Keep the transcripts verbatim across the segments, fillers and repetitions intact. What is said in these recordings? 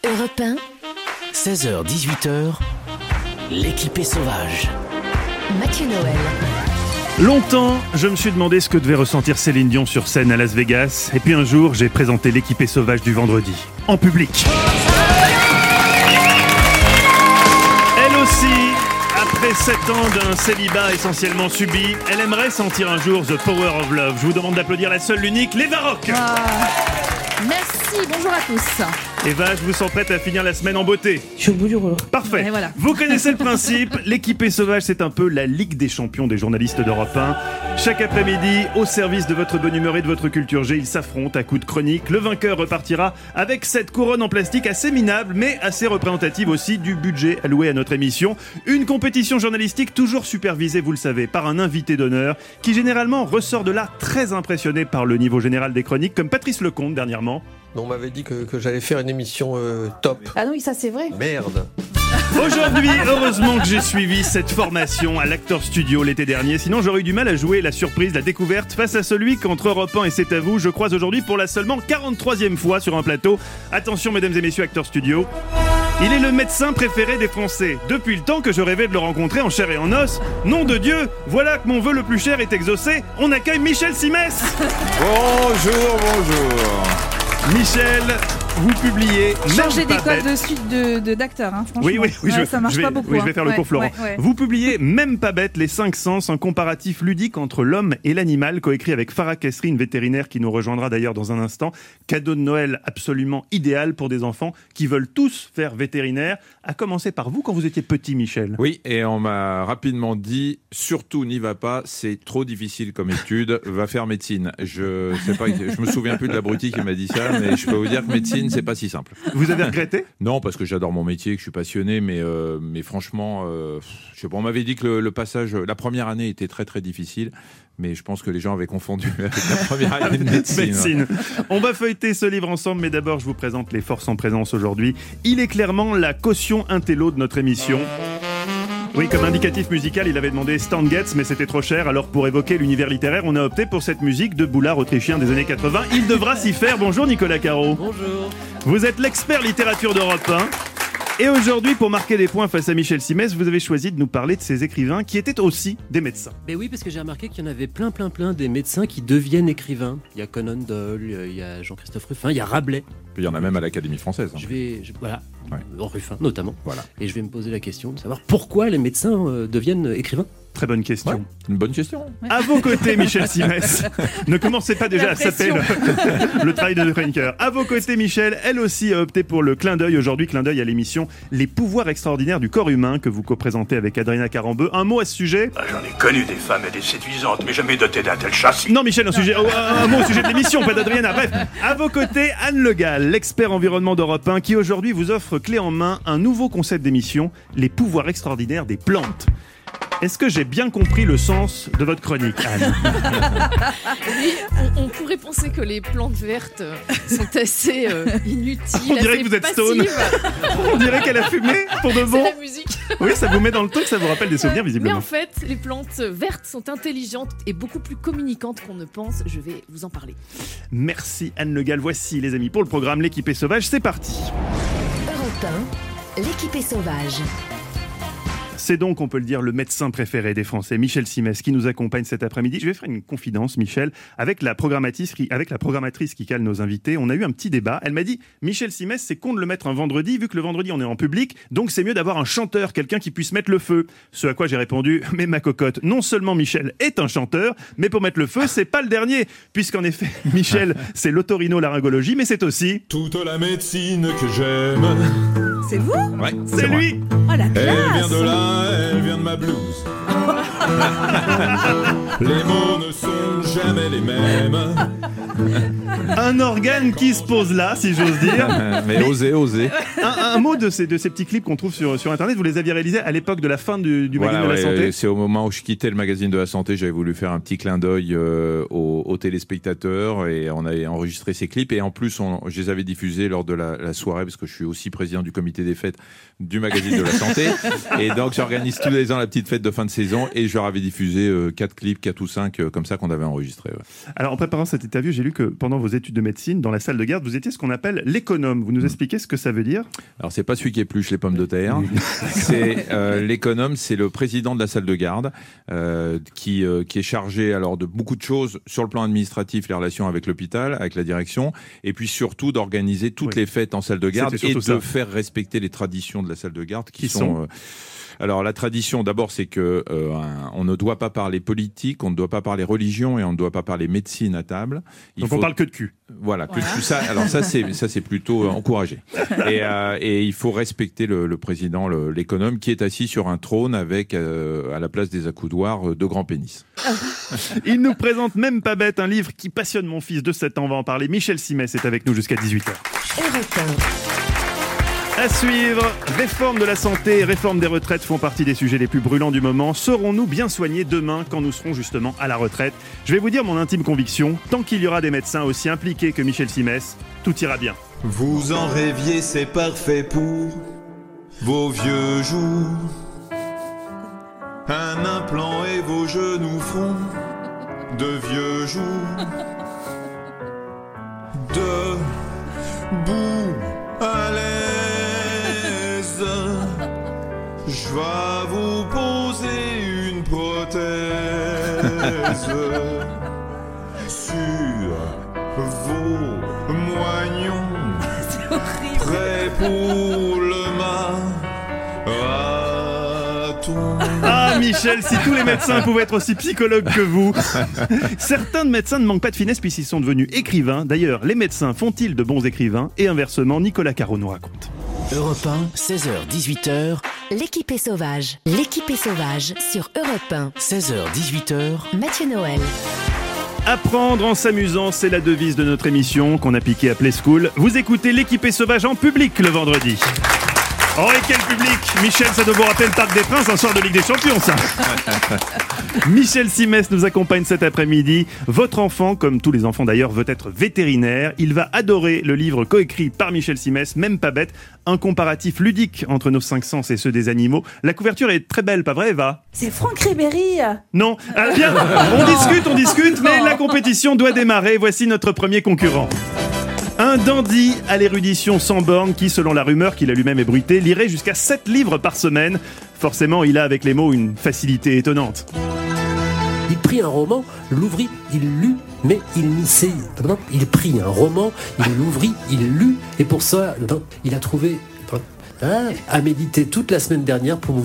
Europe un, seize heures dix-huit heures, l'équipée sauvage. Mathieu Noël. Longtemps, je me suis demandé ce que devait ressentir Céline Dion sur scène à Las Vegas. Et puis un jour, j'ai présenté l'équipée sauvage du vendredi, en public. Elle aussi, après sept ans d'un célibat essentiellement subi, elle aimerait sentir un jour The Power of Love. Je vous demande d'applaudir la seule, l'unique, Eva Rock. Ah. Merci, bonjour à tous. Eva, je vous sens prête à finir la semaine en beauté. Je suis au bout du rouleau. Parfait. Et voilà. Vous connaissez le principe. L'équipée sauvage, c'est un peu la Ligue des champions des journalistes d'Europe un. Chaque après-midi, au service de votre bonne humeur et de votre culture G, ils s'affrontent à coups de chronique. Le vainqueur repartira avec cette couronne en plastique assez minable, mais assez représentative aussi du budget alloué à notre émission. Une compétition journalistique toujours supervisée, vous le savez, par un invité d'honneur qui généralement ressort de là très impressionné par le niveau général des chroniques, comme Patrice Lecomte dernièrement. On m'avait dit que, que j'allais faire une émission euh, top. Ah non, oui, ça c'est vrai. Merde. Aujourd'hui, heureusement que j'ai suivi cette formation à l'Actor Studio l'été dernier, sinon j'aurais eu du mal à jouer la surprise, la découverte face à celui qu'entre Europe un et C'est à vous, je croise aujourd'hui pour la seulement quarante-troisième fois sur un plateau. Attention mesdames et messieurs, Actor Studio. Il est le médecin préféré des Français. Depuis le temps que je rêvais de le rencontrer en chair et en os. Nom de Dieu, voilà que mon vœu le plus cher est exaucé. On accueille Michel Simès. Bonjour, bonjour. Michel, vous publiez Changer Même pas d'école bête. de suite de, de, d'acteur, hein, franchement. Oui, oui, oui, Ouais, je, ça marche je vais, pas beaucoup. oui, je vais hein. faire le Ouais, cours Florent. ouais, ouais. Vous publiez Même pas bête, les cinq sens, un comparatif ludique entre l'homme et l'animal, coécrit avec Farah Kessri, une vétérinaire qui nous rejoindra d'ailleurs dans un instant. Cadeau de Noël absolument idéal pour des enfants qui veulent tous faire vétérinaire. À commencer par vous quand vous étiez petit, Michel. Oui, et on m'a rapidement dit, surtout n'y va pas, c'est trop difficile comme étude, va faire médecine. Je sais pas, je me souviens plus de l'abruti qui m'a dit ça, mais je peux vous dire que médecine, c'est pas si simple. Vous avez regretté ? Non, parce que j'adore mon métier, que je suis passionné, mais, euh, mais franchement, euh, je sais pas, on m'avait dit que le, le passage, la première année était très très difficile, mais je pense que les gens avaient confondu avec la première année de médecine. Médecine. On va feuilleter ce livre ensemble, mais d'abord je vous présente les forces en présence aujourd'hui. Il est clairement la caution intello de notre émission. Oui, comme indicatif musical, il avait demandé Stan Getz, mais c'était trop cher. Alors pour évoquer l'univers littéraire, on a opté pour cette musique de boulard autrichien des années quatre-vingts. Il devra s'y faire. Bonjour Nicolas Caro. Bonjour. Vous êtes l'expert littérature d'Europe un. Et aujourd'hui, pour marquer des points face à Michel Simès, vous avez choisi de nous parler de ces écrivains qui étaient aussi des médecins. Ben oui, parce que j'ai remarqué qu'il y en avait plein, plein, plein des médecins qui deviennent écrivains. Il y a Conan Doyle, il y a Jean-Christophe Ruffin, il y a Rabelais. Il y en a même à l'Académie française. Hein. Je vais, je- voilà, Ouais. en Ruffin notamment. Voilà. Et je vais me poser la question de savoir pourquoi les médecins euh, deviennent écrivains. Très bonne question. Ouais, une bonne question. À vos côtés, Michel Simès. Ne commencez pas déjà La à saper le, le travail de chroniqueur. À vos côtés, Michel, elle aussi a opté pour le clin d'œil. Aujourd'hui, clin d'œil à l'émission Les pouvoirs extraordinaires du corps humain que vous co-présentez avec Adrien Carambeu. Un mot à ce sujet ? Ah, j'en ai connu des femmes et des séduisantes, mais jamais doté d'un tel châssis. Non, Michel, un, sujet, oh, un mot au sujet de l'émission, pas d'Adriana. Bref, à vos côtés, Anne Le Gall, l'expert environnement d'Europe un, qui aujourd'hui vous offre clé en main un nouveau concept d'émission, les pouvoirs extraordinaires des plantes. Est-ce que j'ai bien compris le sens de votre chronique, Anne ? Oui, on, on pourrait penser que les plantes vertes euh, sont assez euh, inutiles. On dirait assez que vous êtes passives. stone. On dirait qu'elle a fumé pour de C'est bon. la musique. Oui, ça vous met dans le truc, ça vous rappelle des souvenirs Mais visiblement. en fait, les plantes vertes sont intelligentes et beaucoup plus communicantes qu'on ne pense. Je vais vous en parler. Merci Anne Le Gall. Voici les amis pour le programme L'équipée sauvage, c'est parti. Europe un, l'équipée sauvage. C'est donc, on peut le dire, le médecin préféré des Français, Michel Simès, qui nous accompagne cet après-midi. Je vais faire une confidence, Michel, avec la programmatrice qui, avec la programmatrice qui cale nos invités. On a eu un petit débat. Elle m'a dit, Michel Simès, c'est con de le mettre un vendredi, vu que le vendredi, on est en public, donc c'est mieux d'avoir un chanteur, quelqu'un qui puisse mettre le feu. Ce à quoi j'ai répondu, mais ma cocotte, non seulement Michel est un chanteur, mais pour mettre le feu, c'est pas le dernier, puisqu'en effet, Michel, c'est l'otorino-laryngologie, mais c'est aussi... Toute la médecine que j'aime, C'est vous ? Ouais, C'est moi. lui. Oh la elle vient classe de là, elle vient de ma blouse. Les mots ne sont jamais les mêmes. Un organe qui se pose là, si j'ose dire. Mais osez, osez. Un, un mot de ces, de ces petits clips qu'on trouve sur, sur Internet, vous les aviez réalisés à l'époque de la fin du, du magazine Voilà, de la ouais, santé. c'est au moment où je quittais le magazine de la santé, j'avais voulu faire un petit clin d'œil euh, aux, aux téléspectateurs et on avait enregistré ces clips et en plus on, je les avais diffusés lors de la, la soirée parce que je suis aussi président du comité des fêtes du magazine de la santé et donc j'organise tous les ans la petite fête de fin de saison et je leur avais diffusé euh, quatre clips, quatre ou cinq euh, comme ça qu'on avait enregistrés. Ouais. Alors en préparant cette interview, j'ai lu que pendant vos études de médecine, dans la salle de garde, vous étiez ce qu'on appelle l'économe. Vous nous expliquez ce que ça veut dire ? Alors, c'est pas celui qui épluche les pommes de terre. c'est euh, l'économe, c'est le président de la salle de garde euh, qui euh, qui est chargé alors de beaucoup de choses sur le plan administratif, les relations avec l'hôpital, avec la direction, et puis surtout d'organiser toutes oui. les fêtes en salle de garde et de ça. faire respecter les traditions de la salle de garde qui, qui sont. sont euh, Alors la tradition, d'abord, c'est que euh, un, on ne doit pas parler politique, on ne doit pas parler religion et on ne doit pas parler médecine à table. Il Donc faut... on parle que de cul. Voilà, que de cul. Ça, alors ça c'est ça c'est plutôt euh, encouragé. Et, euh, et il faut respecter le, le président, le, l'économe, qui est assis sur un trône avec euh, à la place des accoudoirs euh, deux grands pénis. Il nous présente Même pas bête, un livre qui passionne mon fils de sept ans. On va en parler. Michel Simès est avec nous jusqu'à dix-huit heures. À suivre, réforme de la santé et réforme des retraites font partie des sujets les plus brûlants du moment. Serons-nous bien soignés demain quand nous serons justement à la retraite ? Je vais vous dire mon intime conviction, tant qu'il y aura des médecins aussi impliqués que Michel Simès, tout ira bien. Vous en rêviez, c'est parfait pour vos vieux jours. Un implant et vos genoux feront de vieux jours. Debout à l'aise, je vais vous poser une prothèse sur vos moignons. C'est horrible. Prêt pour le marathon. Ah Michel, si tous les médecins pouvaient être aussi psychologues que vous. Certains de médecins ne manquent pas de finesse puisqu'ils sont devenus écrivains. D'ailleurs, les médecins font-ils de bons écrivains ? Et inversement, Nicolas Caro nous raconte. Europe un, seize heures dix-huit heures. L'équipe est sauvage. L'équipe est sauvage sur Europe un. seize heures dix-huit heures. Mathieu Noël. Apprendre en s'amusant, c'est la devise de notre émission qu'on a piquée à Play School. Vous écoutez l'équipe est sauvage en public le vendredi. Oh et quel public! Michel, ça doit vous rappeler le Parc des Princes, un soir de Ligue des Champions, ça. Michel Simès nous accompagne cet après-midi. Votre enfant, comme tous les enfants d'ailleurs, veut être vétérinaire. Il va adorer le livre coécrit par Michel Simès, Même pas bête, un comparatif ludique entre nos cinq sens et ceux des animaux. La couverture est très belle, pas vrai, Eva? C'est Franck Ribéry. Non. Ah, bien, on discute, on discute, mais la compétition doit démarrer. Voici notre premier concurrent. Un dandy à l'érudition sans borne qui, selon la rumeur qu'il a lui-même ébruitée, lirait jusqu'à sept livres par semaine. Forcément, il a avec les mots une facilité étonnante. Il prit un roman, l'ouvrit, il lut, mais il n'y sait. Il prit un roman, il l'ouvrit, il lut, et pour ça, il a trouvé hein, à méditer toute la semaine dernière pour...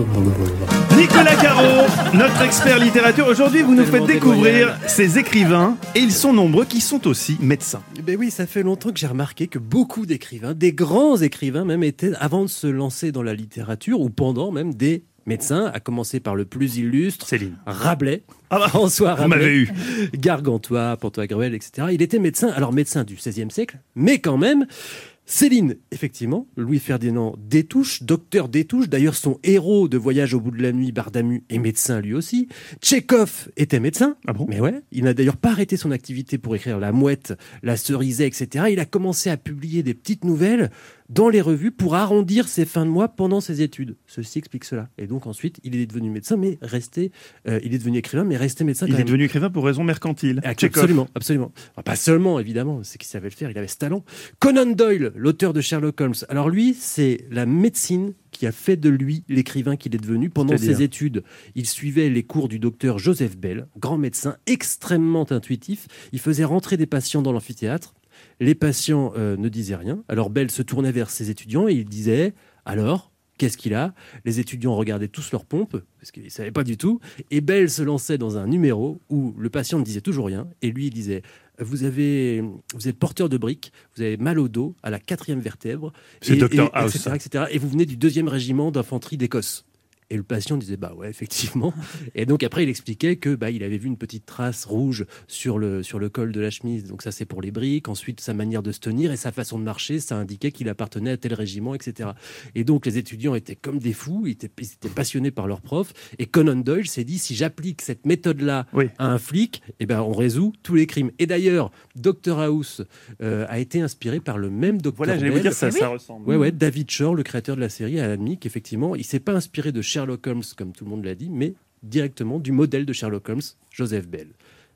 Nicolas Caro, notre expert littérature. Aujourd'hui, vous nous faites découvrir ces écrivains, et ils sont nombreux, qui sont aussi médecins. Ben oui, ça fait longtemps que j'ai remarqué que beaucoup d'écrivains, des grands écrivains même, étaient, avant de se lancer dans la littérature, ou pendant même, des médecins, à commencer par le plus illustre, Céline. Rabelais, ah bah, François Rabelais, m'avez eu. Gargantua, Pantagruel, et cetera. Il était médecin, alors médecin du seizième siècle, mais quand même... Céline, effectivement, Louis-Ferdinand Destouches, docteur Destouches, d'ailleurs son héros de Voyage au bout de la nuit, Bardamu, est médecin lui aussi. Tchekhov était médecin, ah bon mais ouais, il n'a d'ailleurs pas arrêté son activité pour écrire La Mouette, La Cerisée, et cetera. Il a commencé à publier des petites nouvelles dans les revues pour arrondir ses fins de mois pendant ses études. Ceci explique cela. Et donc ensuite, il est devenu médecin, mais resté, euh, il est devenu écrivain, mais resté médecin. Il quand est même. devenu écrivain pour raison mercantile. Absolument, absolument. Enfin, pas seulement, évidemment, c'est qu'il savait le faire, il avait ce talent. Conan Doyle, l'auteur de Sherlock Holmes. Alors lui, c'est la médecine qui a fait de lui l'écrivain qu'il est devenu. Pendant ses études, il suivait les cours du docteur Joseph Bell, grand médecin extrêmement intuitif. Il faisait rentrer des patients dans l'amphithéâtre. Les patients euh, ne disaient rien. Alors Bell se tournait vers ses étudiants et il disait « Alors, qu'est-ce qu'il a ?» Les étudiants regardaient tous leurs pompes, parce qu'ils ne savaient pas du tout. Et Bell se lançait dans un numéro où le patient ne disait toujours rien. Et lui, il disait « Vous avez, vous êtes porteur de briques, vous avez mal au dos, à la quatrième vertèbre, c'est et, docteur et, House. et cetera, et cetera. Et vous venez du deuxième régiment d'infanterie d'Écosse. » Et le patient disait bah ouais effectivement. Et donc après il expliquait que bah il avait vu une petite trace rouge sur le sur le col de la chemise. Donc ça c'est pour les briques. Ensuite sa manière de se tenir et sa façon de marcher, ça indiquait qu'il appartenait à tel régiment, et cetera. Et donc les étudiants étaient comme des fous. Ils étaient, ils étaient passionnés par leur prof. Et Conan Doyle s'est dit si j'applique cette méthode là oui. à un flic, et ben on résout tous les crimes. Et d'ailleurs Docteur House euh, a été inspiré par le même docteur. Voilà, j'allais vous dire ça, ça ressemble. Ouais ouais, David Shore, le créateur de la série, a admis qu'effectivement il s'est pas inspiré de Sherlock Holmes, comme tout le monde l'a dit, mais directement du modèle de Sherlock Holmes, Joseph Bell.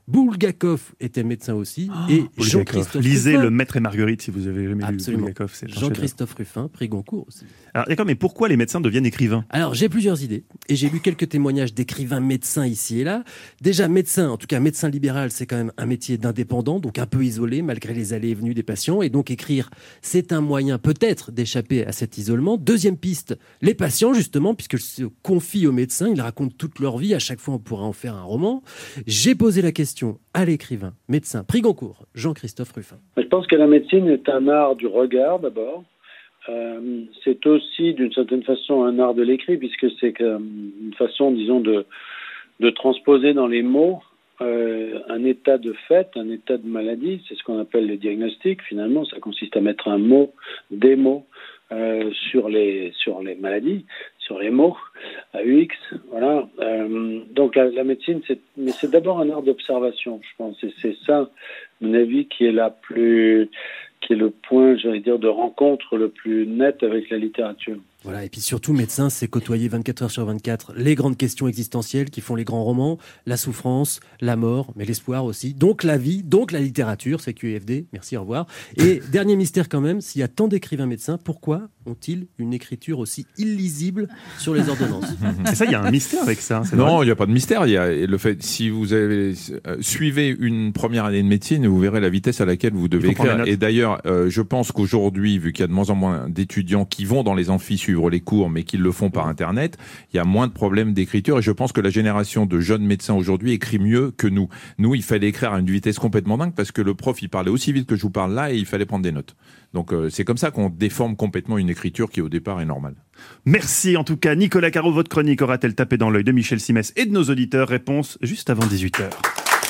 Bulgakov était médecin aussi. Oh, et Jean-Christophe Lisez Ruffin. Le Maître et Marguerite si vous avez jamais Absolument. lu Bulgakov. C'est Jean-Christophe Ruffin, prix Goncourt aussi. Alors d'accord, mais pourquoi les médecins deviennent écrivains ? Alors j'ai plusieurs idées et j'ai lu quelques témoignages d'écrivains médecins ici et là. Déjà médecin, en tout cas médecin libéral, c'est quand même un métier d'indépendant, donc un peu isolé malgré les allées et venues des patients. Et donc écrire, c'est un moyen peut-être d'échapper à cet isolement. Deuxième piste, les patients justement, puisqu'ils se confient aux médecins, ils racontent toute leur vie. À chaque fois, on pourra en faire un roman. J'ai posé la question à l'écrivain, médecin, prix Goncourt, Jean-Christophe Ruffin. Je pense que la médecine est un art du regard d'abord. Euh, c'est aussi d'une certaine façon un art de l'écrit, puisque c'est une façon, disons, de, de transposer dans les mots euh, un état de fait, un état de maladie. C'est ce qu'on appelle le diagnostic. Finalement, ça consiste à mettre un mot, des mots euh, sur les sur les maladies, sur les mots, A U X, voilà. Euh, donc la, la médecine, c'est, mais c'est d'abord un art d'observation, je pense. Et c'est ça, à mon avis, qui est la plus, qui est le point, j'allais dire, de rencontre le plus net avec la littérature. Voilà, et puis surtout, médecin, c'est côtoyer vingt-quatre heures sur vingt-quatre les grandes questions existentielles qui font les grands romans, la souffrance, la mort, mais l'espoir aussi, donc la vie, donc la littérature, c'est Q F D, merci, au revoir. Et dernier mystère quand même, s'il y a tant d'écrivains médecins, pourquoi ont-ils une écriture aussi illisible sur les ordonnances ? C'est ça, il y a un mystère avec ça. C'est non, vrai. il n'y a pas de mystère. Il y a le fait, si vous avez, euh, suivez une première année de médecine, vous verrez la vitesse à laquelle vous devez écrire. Et d'ailleurs, euh, je pense qu'aujourd'hui, vu qu'il y a de moins en moins d'étudiants qui vont dans les amphis suivre les cours, mais qui le font par Internet, il y a moins de problèmes d'écriture. Et je pense que la génération de jeunes médecins aujourd'hui écrit mieux que nous. Nous, il fallait écrire à une vitesse complètement dingue parce que le prof, il parlait aussi vite que je vous parle là et il fallait prendre des notes. Donc euh, c'est comme ça qu'on déforme complètement une écriture qui au départ est normale. Merci en tout cas. Nicolas Caro, votre chronique aura-t-elle tapé dans l'œil de Michel Simès et de nos auditeurs ? Réponse juste avant dix-huit heures.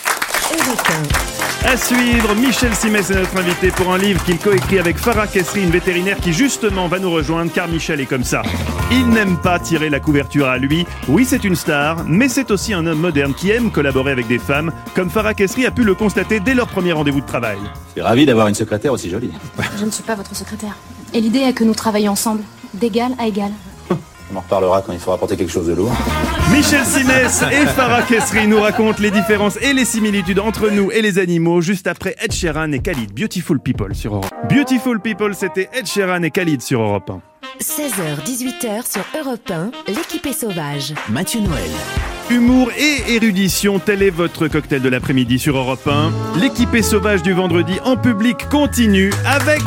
À suivre, Michel Simès est notre invité pour un livre qu'il coécrit avec Farah Kessri, une vétérinaire qui justement va nous rejoindre car Michel est comme ça. Il n'aime pas tirer la couverture à lui. Oui, c'est une star, mais c'est aussi un homme moderne qui aime collaborer avec des femmes, comme Farah Kessri a pu le constater dès leur premier rendez-vous de travail. Je suis ravi d'avoir une secrétaire aussi jolie. Je ne suis pas votre secrétaire. Et l'idée est que nous travaillions ensemble, d'égal à égal. On en reparlera quand il faudra porter quelque chose de lourd. Michel Simès et Farah Kessri nous racontent les différences et les similitudes entre nous et les animaux juste après Ed Sheeran et Khalid. Beautiful People sur Europe. Beautiful People, c'était Ed Sheeran et Khalid sur Europe un. seize heures dix-huit heures sur Europe un, l'équipe est sauvage. Mathieu Noël. Humour et érudition, tel est votre cocktail de l'après-midi sur Europe un. L'équipée sauvage du vendredi en public continue avec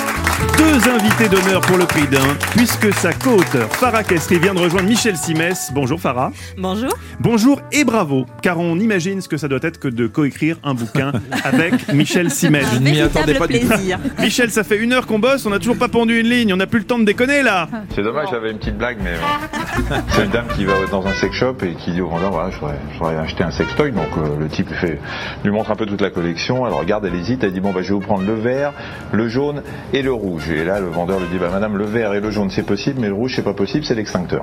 deux invités d'honneur pour le prix d'un, puisque sa co-auteure Farah Kessri vient de rejoindre Michel Simès. Bonjour Farah. Bonjour. Bonjour et bravo, car on imagine ce que ça doit être que de coécrire un bouquin avec Michel Simès. Un véritable plaisir. Michel, ça fait une heure qu'on bosse, on n'a toujours pas pendu une ligne, on n'a plus le temps de déconner là. C'est dommage, j'avais une petite blague, mais euh, c'est une dame qui va dans un sex shop et qui dit au vendeur, voilà, je voudrais, je voudrais acheter un sextoy. Donc euh, le type lui, fait, lui montre un peu toute la collection, elle regarde, elle hésite, elle dit bon bah je vais vous prendre le vert, le jaune et le rouge. Et là le vendeur lui dit bah madame, le vert et le jaune c'est possible, mais le rouge c'est pas possible, c'est l'extincteur.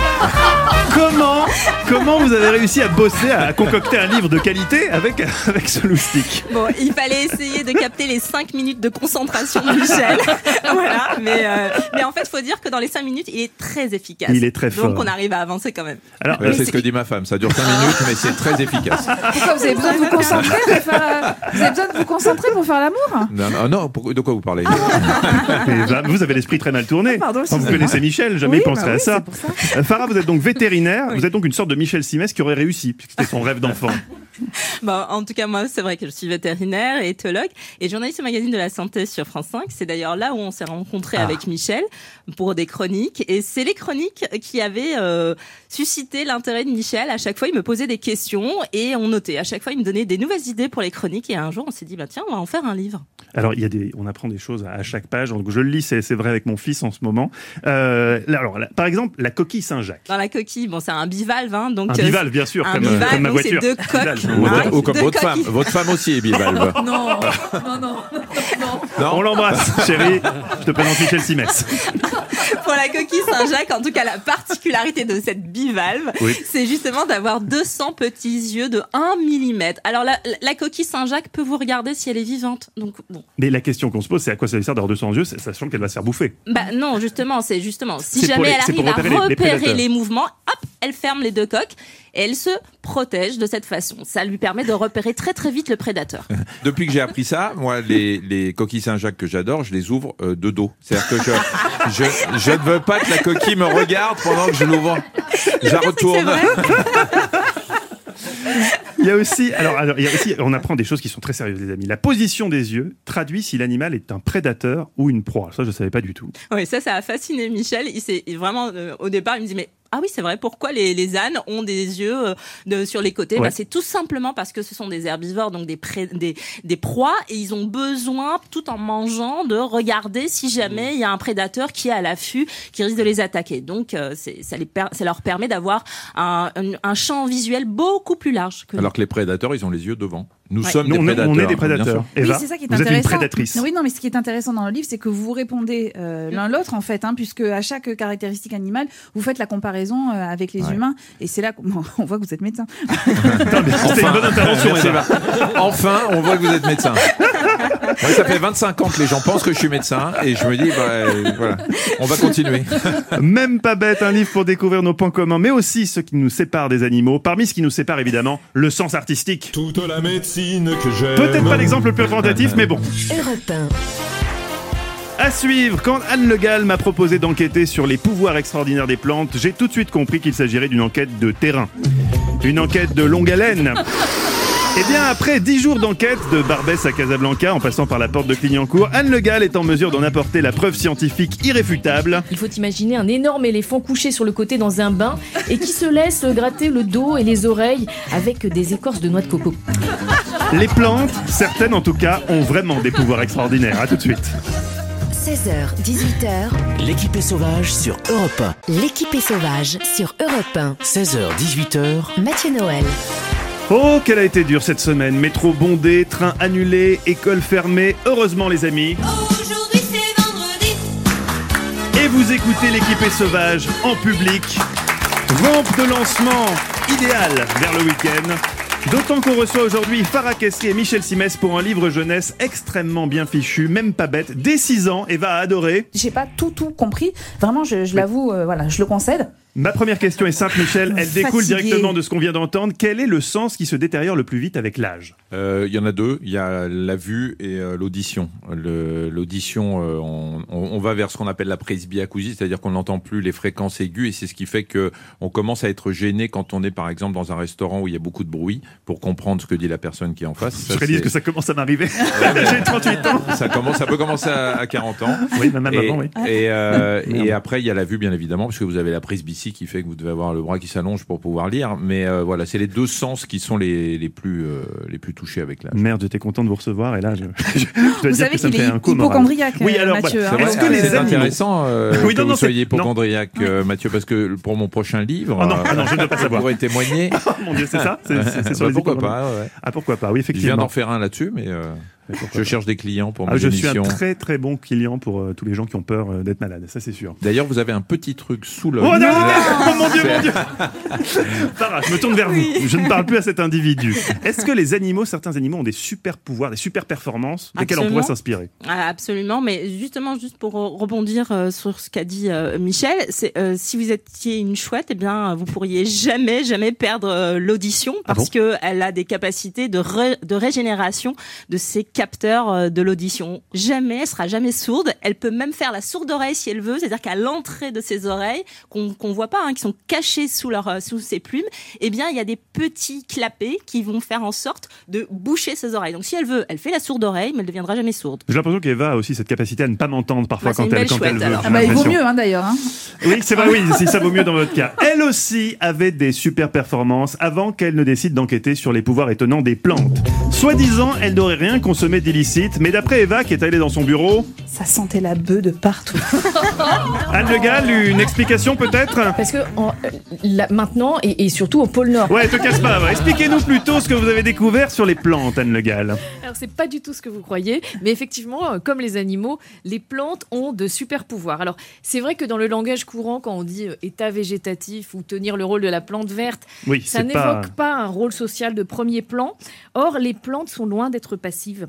Comment, comment vous avez réussi à bosser, à concocter un livre de qualité avec, avec ce loustic ? Bon, il fallait essayer de capter les cinq minutes de concentration de Michel. Voilà, mais, euh, mais en fait, il faut dire que dans les cinq minutes, il est très efficace. Il est très fort. Donc on arrive à avancer quand même. Alors, ouais, c'est ce que dit ma femme, ça dure cinq minutes, mais c'est très efficace. Pourquoi vous avez besoin de vous concentrer pour faire, vous avez besoin de vous concentrer pour faire l'amour ? Non, non, non pour, de quoi vous parlez ? Ah, vous avez l'esprit très mal tourné. Ah, pardon, Quand vous connaissez Michel, jamais oui, il penserait bah à oui, ça. ça. Farah, vous êtes donc vétérinaire, oui. Vous êtes donc une sorte de Michel Simès qui aurait réussi, puisque c'était son rêve d'enfant. Bon, en tout cas, moi, c'est vrai que je suis vétérinaire et éthologue et journaliste au magazine de la santé sur France cinq. C'est d'ailleurs là où on s'est rencontrés ah. avec Michel pour des chroniques. Et c'est les chroniques qui avaient euh, suscité l'intérêt de Michel. À chaque fois, il me posait des questions et on notait. À chaque fois, il me donnait des nouvelles idées pour les chroniques. Et un jour, on s'est dit, bah tiens, on va en faire un livre. Alors, il y a des, on apprend des choses à chaque page. Donc, je le lis, c'est, c'est vrai avec mon fils en ce moment. Euh, là, alors, là, par exemple, la coquille Saint-Jacques. Dans la coquille, bon, c'est un bivalve, hein, donc. Un bivalve, bien sûr, un comme, bivalve, comme ma donc voiture. C'est deux coques. Ou, hein, ou comme deux votre coquilles. femme. Votre femme aussi est bivalve. Non, non, non, non. Non. On l'embrasse, chérie. Je te présente Michel Simès. Pour la coquille Saint-Jacques, en tout cas, la particularité de cette bivalve, oui. c'est justement d'avoir deux cents petits yeux de un millimètre. Alors, la, la coquille Saint-Jacques peut vous regarder si elle est vivante. Donc, bon. Mais la question qu'on se pose, c'est à quoi ça lui sert d'avoir deux cents yeux, sachant qu'elle va se faire bouffer. Bah non, justement, c'est justement, si c'est jamais les, elle arrive à repérer, les, repérer les, les mouvements, hop, elle ferme les deux coques et elle se protège de cette façon. Ça lui permet de repérer très très vite le prédateur. Depuis que j'ai appris ça, moi, les, les coquilles Saint-Jacques que j'adore, je les ouvre euh, de dos. C'est-à-dire que je, je, je ne veux pas que la coquille me regarde pendant que je l'ouvre. Je la retourne. Il y a aussi, alors, alors, il y a aussi, on apprend des choses qui sont très sérieuses, les amis. La position des yeux traduit si l'animal est un prédateur ou une proie. Ça, je ne savais pas du tout. Oui, ça, ça a fasciné Michel. Il s'est vraiment, euh, au départ, il me dit, mais ah oui, c'est vrai, pourquoi les, les ânes ont des yeux euh, de, sur les côtés? Ouais. Bah, c'est tout simplement parce que ce sont des herbivores, donc des, pré, des, des proies, et ils ont besoin, tout en mangeant, de regarder si jamais il y a un prédateur qui est à l'affût, qui risque de les attaquer. Donc, euh, c'est, ça, les per, ça leur permet d'avoir un, un, un champ visuel beaucoup plus large que Alors que les prédateurs, ils ont les yeux devant. Nous ouais. sommes Nous, des on, prédateurs. on est des prédateurs. Eva, oui, c'est ça qui est vous intéressant. êtes une prédatrice. Oui, non, mais ce qui est intéressant dans le livre, c'est que vous répondez euh, l'un l'autre, en fait, hein, puisque à chaque caractéristique animale, vous faites la comparaison euh, avec les Ouais. humains. Et c'est là qu'on on voit que vous êtes médecin. C'est une bonne intervention, Merci, Eva. Eva. Enfin, on voit que vous êtes médecin. Moi, ça fait vingt-cinq ans que les gens pensent que je suis médecin et je me dis, bah, euh, voilà, on va continuer. Même pas bête, un livre pour découvrir nos points communs, mais aussi ce qui nous sépare des animaux. Parmi ce qui nous sépare, évidemment, le sens artistique. Toute la médecine que j'aime. Peut-être pas l'exemple le plus représentatif, mais bon. Europe un. À suivre, quand Anne Le Gall m'a proposé d'enquêter sur les pouvoirs extraordinaires des plantes, j'ai tout de suite compris qu'il s'agirait d'une enquête de terrain. Une enquête de longue haleine. Eh bien, après dix jours d'enquête, de Barbès à Casablanca, en passant par la porte de Clignancourt, Anne Le Gall est en mesure d'en apporter la preuve scientifique irréfutable. Il faut imaginer un énorme éléphant couché sur le côté dans un bain et qui se laisse gratter le dos et les oreilles avec des écorces de noix de coco. Les plantes, certaines en tout cas, ont vraiment des pouvoirs extraordinaires. À tout de suite. seize heures, dix-huit heures. L'équipée sauvage sur Europe un. L'équipée sauvage sur Europe un. seize heures, dix-huit heures. Mathieu Noël. Oh, qu'elle a été dure cette semaine. Métro bondé, train annulé, école fermée. Heureusement, les amis. Aujourd'hui c'est vendredi. Et vous écoutez l'équipée sauvage en public. Rampe de lancement idéale vers le week-end. D'autant qu'on reçoit aujourd'hui Farah Kessri et Michel Simès pour un livre jeunesse extrêmement bien fichu, même pas bête. Dès six ans, Eva a adoré. J'ai pas tout tout compris. Vraiment, je, je l'avoue, euh, voilà, je le concède. Ma première question est simple, Michel. Elle découle Fatigué. directement de ce qu'on vient d'entendre. Quel est le sens qui se détériore le plus vite avec l'âge ? Euh, Il y en a deux. Il y a la vue et euh, l'audition. Le, l'audition, euh, on, on, on va vers ce qu'on appelle la presbyacousie, c'est-à-dire qu'on n'entend plus les fréquences aiguës, et c'est ce qui fait que on commence à être gêné quand on est, par exemple, dans un restaurant où il y a beaucoup de bruit pour comprendre ce que dit la personne qui est en face. Ça, je réalise que ça commence à m'arriver. Ouais, J'ai trente-huit ans. Ça commence, ça peut commencer à, à quarante ans. Oui, même et, avant, oui. Et, euh, Merde. et après, il y a la vue, bien évidemment, parce que vous avez la presbytie qui fait que vous devez avoir le bras qui s'allonge pour pouvoir lire. Mais euh, voilà, c'est les deux sens qui sont les, les, plus, euh, les plus touchés avec l'âge. Merde, j'étais content de vous recevoir et là, je, je, je dois Vous dire savez que ça me qu'il fait est un coup moral. hypochondriaque, Oui, alors, Mathieu, voilà. hein. Est-ce que Ah, les c'est animaux... intéressant euh, Oui, que non, non, vous c'est- soyez non. hypochondriaque, euh, Mathieu, parce que pour mon prochain livre, Ah non, ah non, je ne veux pas vous savoir. pourrez témoigner. Oh, mon Dieu, c'est ça c'est, c'est, c'est sur Bah, les pourquoi épaules. pas, ouais. Ah, pourquoi pas, oui, Je viens effectivement. d'en faire un là-dessus, mais euh, je cherche des clients pour Ah, mes je suis émissions. un très très bon client pour euh, tous les gens qui ont peur euh, d'être malades, ça c'est sûr. D'ailleurs, vous avez un petit truc sous l'œil. Oh non, Là, oh mon Dieu, c'est- mon Dieu. Farah, je me tourne vers vous. Je ne parle plus à cet individu. Est-ce que les animaux, certains animaux, ont des super pouvoirs, des super performances desquelles on Absolument. pourrait s'inspirer ? Ah, absolument, mais justement, juste pour euh, rebondir euh, sur ce qu'a dit euh, Michel, c'est euh, si vous étiez une chouette, eh bien, vous pourriez jamais, jamais perdre euh, l'audition parce Ah bon que elle a des capacités de, ré- de régénération de ses capteurs euh, de l'audition. Jamais, elle sera jamais sourde. Elle peut même faire la sourde oreille si elle veut, c'est-à-dire qu'à l'entrée de ses oreilles, qu'on qu'on voit pas, hein, qui sont cachées sous leur euh, sous ses plumes, eh bien, il y a des petits clapets qui vont faire en sorte de boucher ses oreilles. Donc, si elle veut, elle fait la sourde oreille, mais elle ne deviendra jamais sourde. J'ai l'impression qu'Eva a aussi cette capacité à ne pas m'entendre parfois Bah, c'est quand, une elle, belle quand elle chouette, veut. alors. j'ai Ah bah, il vaut l'impression. mieux, hein, d'ailleurs. Hein. Oui, c'est vrai, oui, si ça vaut mieux dans votre cas. Elle aussi avait des super performances avant qu'elle ne décide d'enquêter sur les pouvoirs étonnants des plantes. Soi-disant, elle n'aurait rien consommé d'illicite, mais d'après Eva, qui est allée dans son bureau, Ça sentait la bœuf de partout. Anne Le Gall, une explication peut-être ? Parce que en- euh, là, maintenant, et, et surtout au pôle Nord. Ouais, te casse pas, ouais. Expliquez-nous plutôt ce que vous avez découvert sur les plantes, Anne Le Gall. Alors c'est pas du tout ce que vous croyez, mais effectivement, euh, comme les animaux, les plantes ont de super pouvoirs. Alors c'est vrai que dans le langage courant, quand on dit euh, état végétatif ou tenir le rôle de la plante verte, Oui, ça c'est n'évoque pas... pas un rôle social de premier plan. Or, les plantes sont loin d'être passives.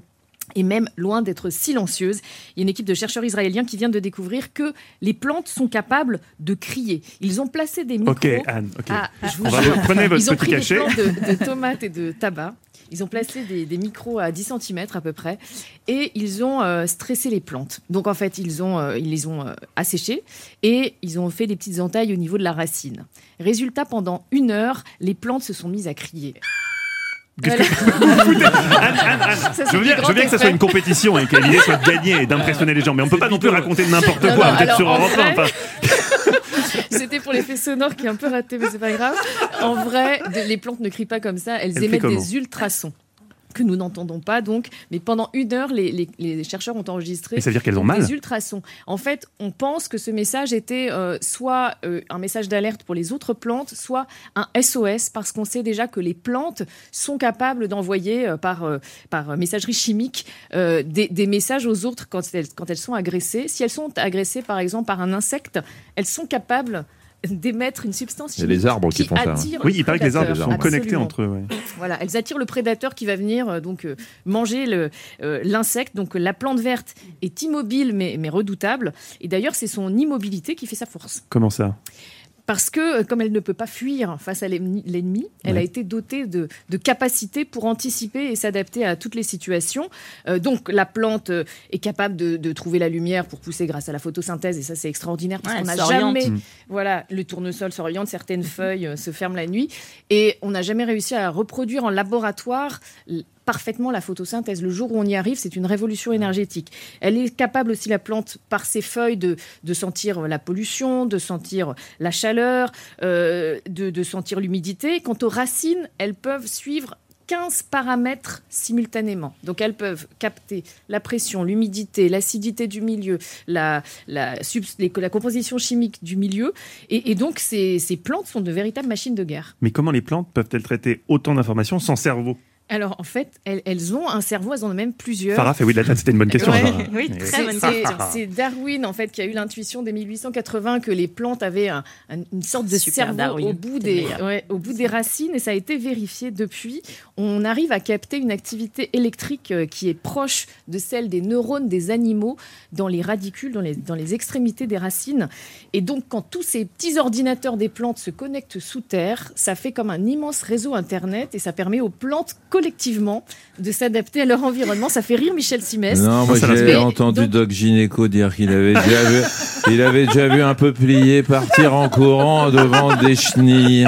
et même loin d'être silencieuse. Il y a une équipe de chercheurs israéliens qui vient de découvrir que les plantes sont capables de crier. Ils ont placé des micros... Ok, Anne, ok. Ah, je vous On va jure. vous- prenez votre Ils ont petit pris cachet. des plantes de, de tomates et de tabac. Ils ont placé des, des micros à dix centimètres à peu près et ils ont euh, stressé les plantes. Donc en fait, ils, ont, euh, ils les ont euh, asséchées et ils ont fait des petites entailles au niveau de la racine. Résultat, pendant une heure, les plantes se sont mises à crier. Qu'est-ce que vous foutez Anne, Anne, Anne, Ça, c'est je veux du bien, je grand veux bien que ça soit effet. une compétition et que l'idée soit de gagner et d'impressionner les gens. Mais on ne peut pas non plus raconter n'importe Non, quoi, non, peut-être alors, sur en Europe un. vrai- Enfin, C'était pour l'effet sonore qui est un peu raté, mais c'est pas grave. En vrai, de- les plantes ne crient pas comme ça, elles Elle fait émettent comment des ultrasons que nous n'entendons pas donc, mais pendant une heure, les, les- les chercheurs ont enregistré Mais ça veut dire qu'elles ont mal des ultrasons. En fait, on pense que ce message était euh, soit euh, un message d'alerte pour les autres plantes, soit un S O S, parce qu'on sait déjà que les plantes sont capables d'envoyer euh, par, euh, par messagerie chimique euh, des, des messages aux autres quand elles, quand elles sont agressées. Si elles sont agressées, par exemple, par un insecte, elles sont capables d'émettre une substance Il y a chimique les arbres qui font ça, hein. attire oui, le il paraît que les arbres prédateur. sont connectés Absolument. entre eux. ouais. Voilà, elles attirent le prédateur qui va venir euh, donc euh, manger le, euh, l'insecte. Donc la plante verte est immobile mais, mais redoutable. Et d'ailleurs, c'est son immobilité qui fait sa force. Comment ça Parce que, euh, comme elle ne peut pas fuir face à l'ennemi, l'ennemi, elle Ouais. a été dotée de, de capacités pour anticiper et s'adapter à toutes les situations. Euh, donc, la plante euh, est capable de, de trouver la lumière pour pousser grâce à la photosynthèse, et ça, c'est extraordinaire, parce Ouais, qu'on elle n'a s'oriente. jamais... Mm. Voilà, le tournesol s'oriente, certaines feuilles euh, se ferment la nuit, et on n'a jamais réussi à reproduire en laboratoire l- parfaitement la photosynthèse. Le jour où on y arrive, c'est une révolution énergétique. Elle est capable aussi, la plante, par ses feuilles, de, de sentir la pollution, de sentir la chaleur, euh, de, de sentir l'humidité. Quant aux racines, elles peuvent suivre quinze paramètres simultanément. Donc elles peuvent capter la pression, l'humidité, l'acidité du milieu, la, la, subs- les- la composition chimique du milieu. Et, et donc ces, ces plantes sont de véritables machines de guerre. Mais comment les plantes peuvent-elles traiter autant d'informations sans cerveau Alors, en fait, elles, elles ont un cerveau, elles en ont même plusieurs. Farah fait oui de la tête, c'était une bonne question. Ouais. Farah. Oui, Mais- très bonne question. C'est Darwin, en fait, qui a eu l'intuition dès mille huit cent quatre-vingts que les plantes avaient un- un- une sorte de Super cerveau Darwin, au bout, t'es des, meilleur. ouais, au bout des racines, et ça a été vérifié depuis. On arrive à capter une activité électrique euh, qui est proche de celle des neurones des animaux dans les radicules, dans les, dans les extrémités des racines. Et donc, quand tous ces petits ordinateurs des plantes se connectent sous terre, ça fait comme un immense réseau Internet, et ça permet aux plantes collectivement de s'adapter à leur environnement. Ça fait rire Michel Simès. Non, moi Mais j'ai entendu donc- Doc Gynéco dire qu'il avait déjà vu, il avait déjà vu un peuplier partir en courant devant des chenilles.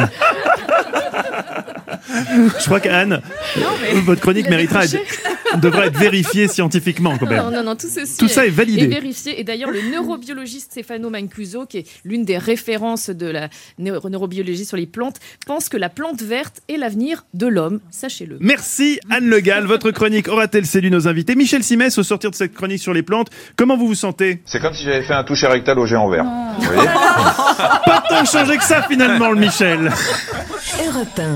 Je crois qu'Anne, mais votre chronique il a méritera décroché. être- devrait être vérifiée scientifiquement quand même. Non, non, non, tout ceci Tout ça est validé. est vérifié. Et d'ailleurs, le neurobiologiste Stefano Mancuso, qui est l'une des références de la neuro- neurobiologie sur les plantes, pense que la plante verte est l'avenir de l'homme. Sachez-le. Merci Anne Le Gall. Votre chronique aura-t-elle séduit nos invités? Michel Simès, au sortir de cette chronique sur les plantes, comment vous vous sentez? C'est comme si j'avais fait un toucher rectal au géant vert. Vous voyez Pas tant changé que ça finalement, le Michel. Europe un.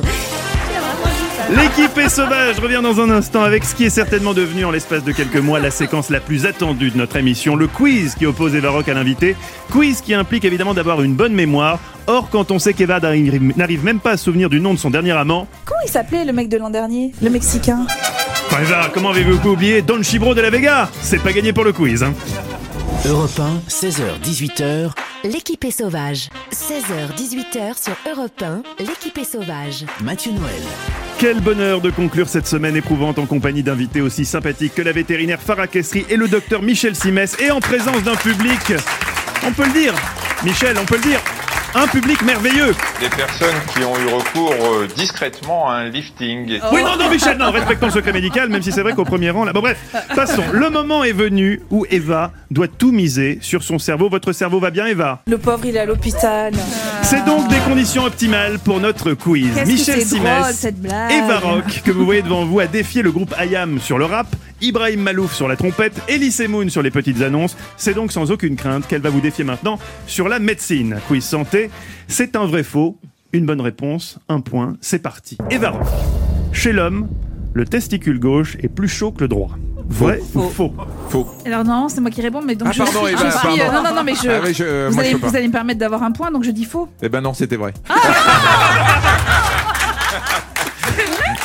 L'équipe est sauvage revient dans un instant avec ce qui est certainement devenu en l'espace de quelques mois la séquence la plus attendue de notre émission, le quiz qui oppose Eva Rock à l'invité. Quiz qui implique évidemment d'avoir une bonne mémoire. Or, quand on sait qu'Eva n'arrive n'arrive même pas à se souvenir du nom de son dernier amant... Comment il s'appelait le mec de l'an dernier? Le Mexicain. Enfin, Eva, comment avez-vous pu oublier Don Chibro de la Vega? C'est pas gagné pour le quiz. Hein. Europe un, seize heures dix-huit heures. L'équipe est sauvage. seize heures dix-huit heures sur Europe un. L'équipe est sauvage. Mathieu Noël. Quel bonheur de conclure cette semaine éprouvante en compagnie d'invités aussi sympathiques que la vétérinaire Farah Kessri et le docteur Michel Simès, et en présence d'un public, on peut le dire, Michel, on peut le dire, un public merveilleux. Des personnes qui ont eu recours euh, discrètement à un lifting. Oui, non, non, Michel, non, respectons le secret médical, même si c'est vrai qu'au premier rang, là. Bon, bref, passons. Le moment est venu où Eva doit tout miser sur son cerveau. Votre cerveau va bien, Eva? Le pauvre, il est à l'hôpital. C'est donc des conditions optimales pour notre quiz. Qu'est-ce que Michel c'est drôle, Simès, cette blague. Eva Rock, que vous voyez devant vous, a défié le groupe I A M sur le rap, Ibrahim Malouf sur la trompette, Elise Moon sur les petites annonces. C'est donc sans aucune crainte qu'elle va vous défier maintenant sur la médecine. Quiz santé, c'est un vrai faux. Une bonne réponse, un point, c'est parti. Eva Rock. Chez l'homme, le testicule gauche est plus chaud que le droit. Vrai ou faux? Faux. Alors non, c'est moi qui réponds, mais donc Ah, je, pardon, je Eva, suis- pardon. euh, non, non, non, mais je, Ah oui, je- euh, vous, moi, je allez, peux pas. vous allez me permettre d'avoir un point, donc je dis faux. Eh ben non, c'était vrai.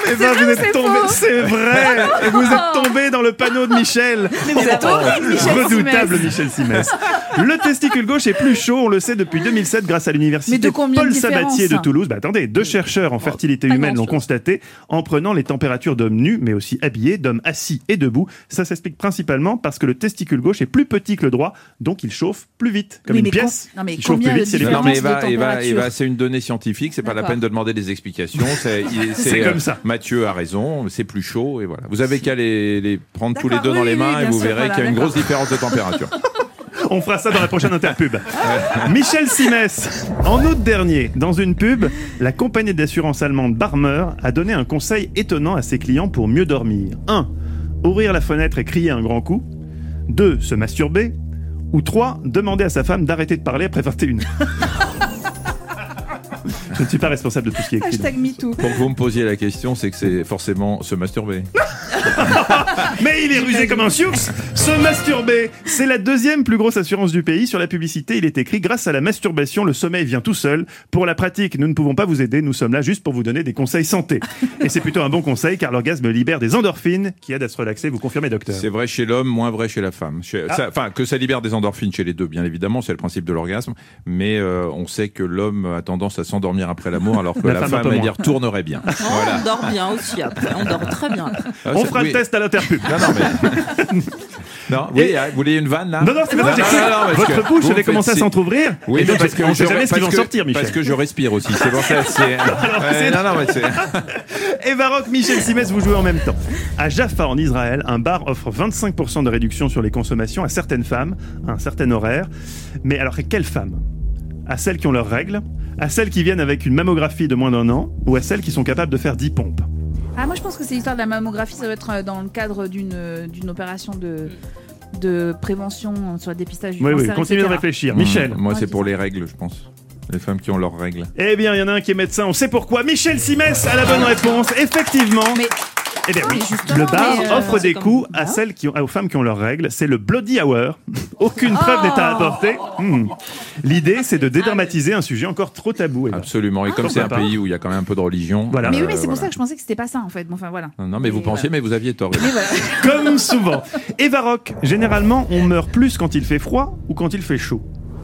Eh ben, vous êtes tombé, c'est vrai. Vous êtes tombé dans le panneau de Michel. Mais vous êtes horrible, Michel Redoutable Simès. Michel Simès. Le testicule gauche est plus chaud, on le sait depuis deux mille sept grâce à Mais l'université de combien de Paul Sabatier de différence Toulouse. Bah attendez, deux chercheurs en fertilité pas humaine l'ont grand-chose. constaté en prenant les températures d'hommes nus, mais aussi habillés, d'hommes assis et debout. Ça s'explique principalement parce que le testicule gauche est plus petit que le droit, donc il chauffe plus vite, comme Oui, une mais pièce. com- non, mais qui chauffe combien plus de vite, c'est les Non, mais différence Eva, de Eva, température. Eva, c'est une donnée scientifique, c'est pas la D'accord. peine de demander des explications. C'est, il- C'est c'est, comme euh, ça. Mathieu a raison, c'est plus chaud et voilà. Vous avez qu'à les, les prendre tous les D'accord, deux dans oui, les oui, mains bien et vous sûr, verrez voilà, qu'il y a une d'accord. grosse différence de température. On fera ça dans la prochaine interpub. Michel Simès. En août dernier, dans une pub, la compagnie d'assurance allemande Barmer a donné un conseil étonnant à ses clients pour mieux dormir. un. Ouvrir la fenêtre et crier un grand coup. deux. Se masturber. Ou trois. Demander à sa femme d'arrêter de parler après vingt et une heures. Je ne suis pas responsable de tout ce qui est écrit. Hashtag MeToo. Pour que vous me posiez la question, c'est que c'est forcément se masturber. Mais il est rusé comme un sioux. Se masturber, c'est la deuxième plus grosse assurance du pays. Sur la publicité, il est écrit: grâce à la masturbation, le sommeil vient tout seul. Pour la pratique, nous ne pouvons pas vous aider. Nous sommes là juste pour vous donner des conseils santé. Et c'est plutôt un bon conseil car l'orgasme libère des endorphines qui aident à se relaxer. Vous confirmez, docteur? C'est vrai chez l'homme, moins vrai chez la femme. Chez- Ah. ça- Enfin, que ça libère des endorphines chez les deux, bien évidemment, c'est le principe de l'orgasme. Mais euh, on sait que l'homme a tendance à s'endormir après l'amour, alors que La la, femme un femme, peu elle moins. y retournerait bien. Oh, Voilà. On dort bien aussi après, on dort très bien après. Ah, On ça- fera oui. le test à l'interpub. Non, non, mais. Non, oui, Et- ah, vous voulez une vanne là? Non, non, c'est pas ça, j'ai cru- parce votre que bouche vous avait faites commencé à si- s'entrouvrir. Oui, Et mais donc, parce que on sait je- jamais ce qui va en parce que- sortir, Michel. Parce que je respire aussi. C'est pour ça. C'est. Ouais, non, non, mais c'est. Eva Rock, Michel Simès, vous jouez en même temps. À Jaffa, en Israël, un bar offre vingt-cinq pour cent de réduction sur les consommations à certaines femmes, à un certain horaire. Mais alors, quelles femmes? À celles qui ont leurs règles, à celles qui viennent avec une mammographie de moins d'un an, ou à celles qui sont capables de faire dix pompes? Ah, moi je pense que c'est l'histoire de la mammographie, ça doit être euh, dans le cadre d'une euh, d'une opération de, de prévention euh, sur le dépistage du Oui, oui, cancer, continuez de et cetera. réfléchir. Mmh, Michel? Moi, c'est pour les règles, je pense. Les femmes qui ont leurs règles. Eh bien, il y en a un qui est médecin, on sait pourquoi. Michel Simès a la bonne réponse, effectivement. Mais Eh bien oui, mais justement, le bar mais, euh, offre des c'est coups comme- à celles qui ont, aux femmes qui ont leurs règles. C'est le Bloody Hour. Aucune preuve n'est à apporter. Hmm. L'idée, c'est de dédramatiser un sujet encore trop tabou. Eva. Absolument. Et comme c'est un Pourquoi pas pays où il y a quand même un peu de religion. Voilà. Mais oui, mais c'est euh, pour voilà. ça que je pensais que c'était pas ça en fait. Bon, enfin voilà. Non, non, mais vous Et pensiez, voilà. mais vous aviez tort. Mais voilà. Comme souvent. Eva Rock, généralement, on meurt plus quand il fait froid ou quand il fait chaud.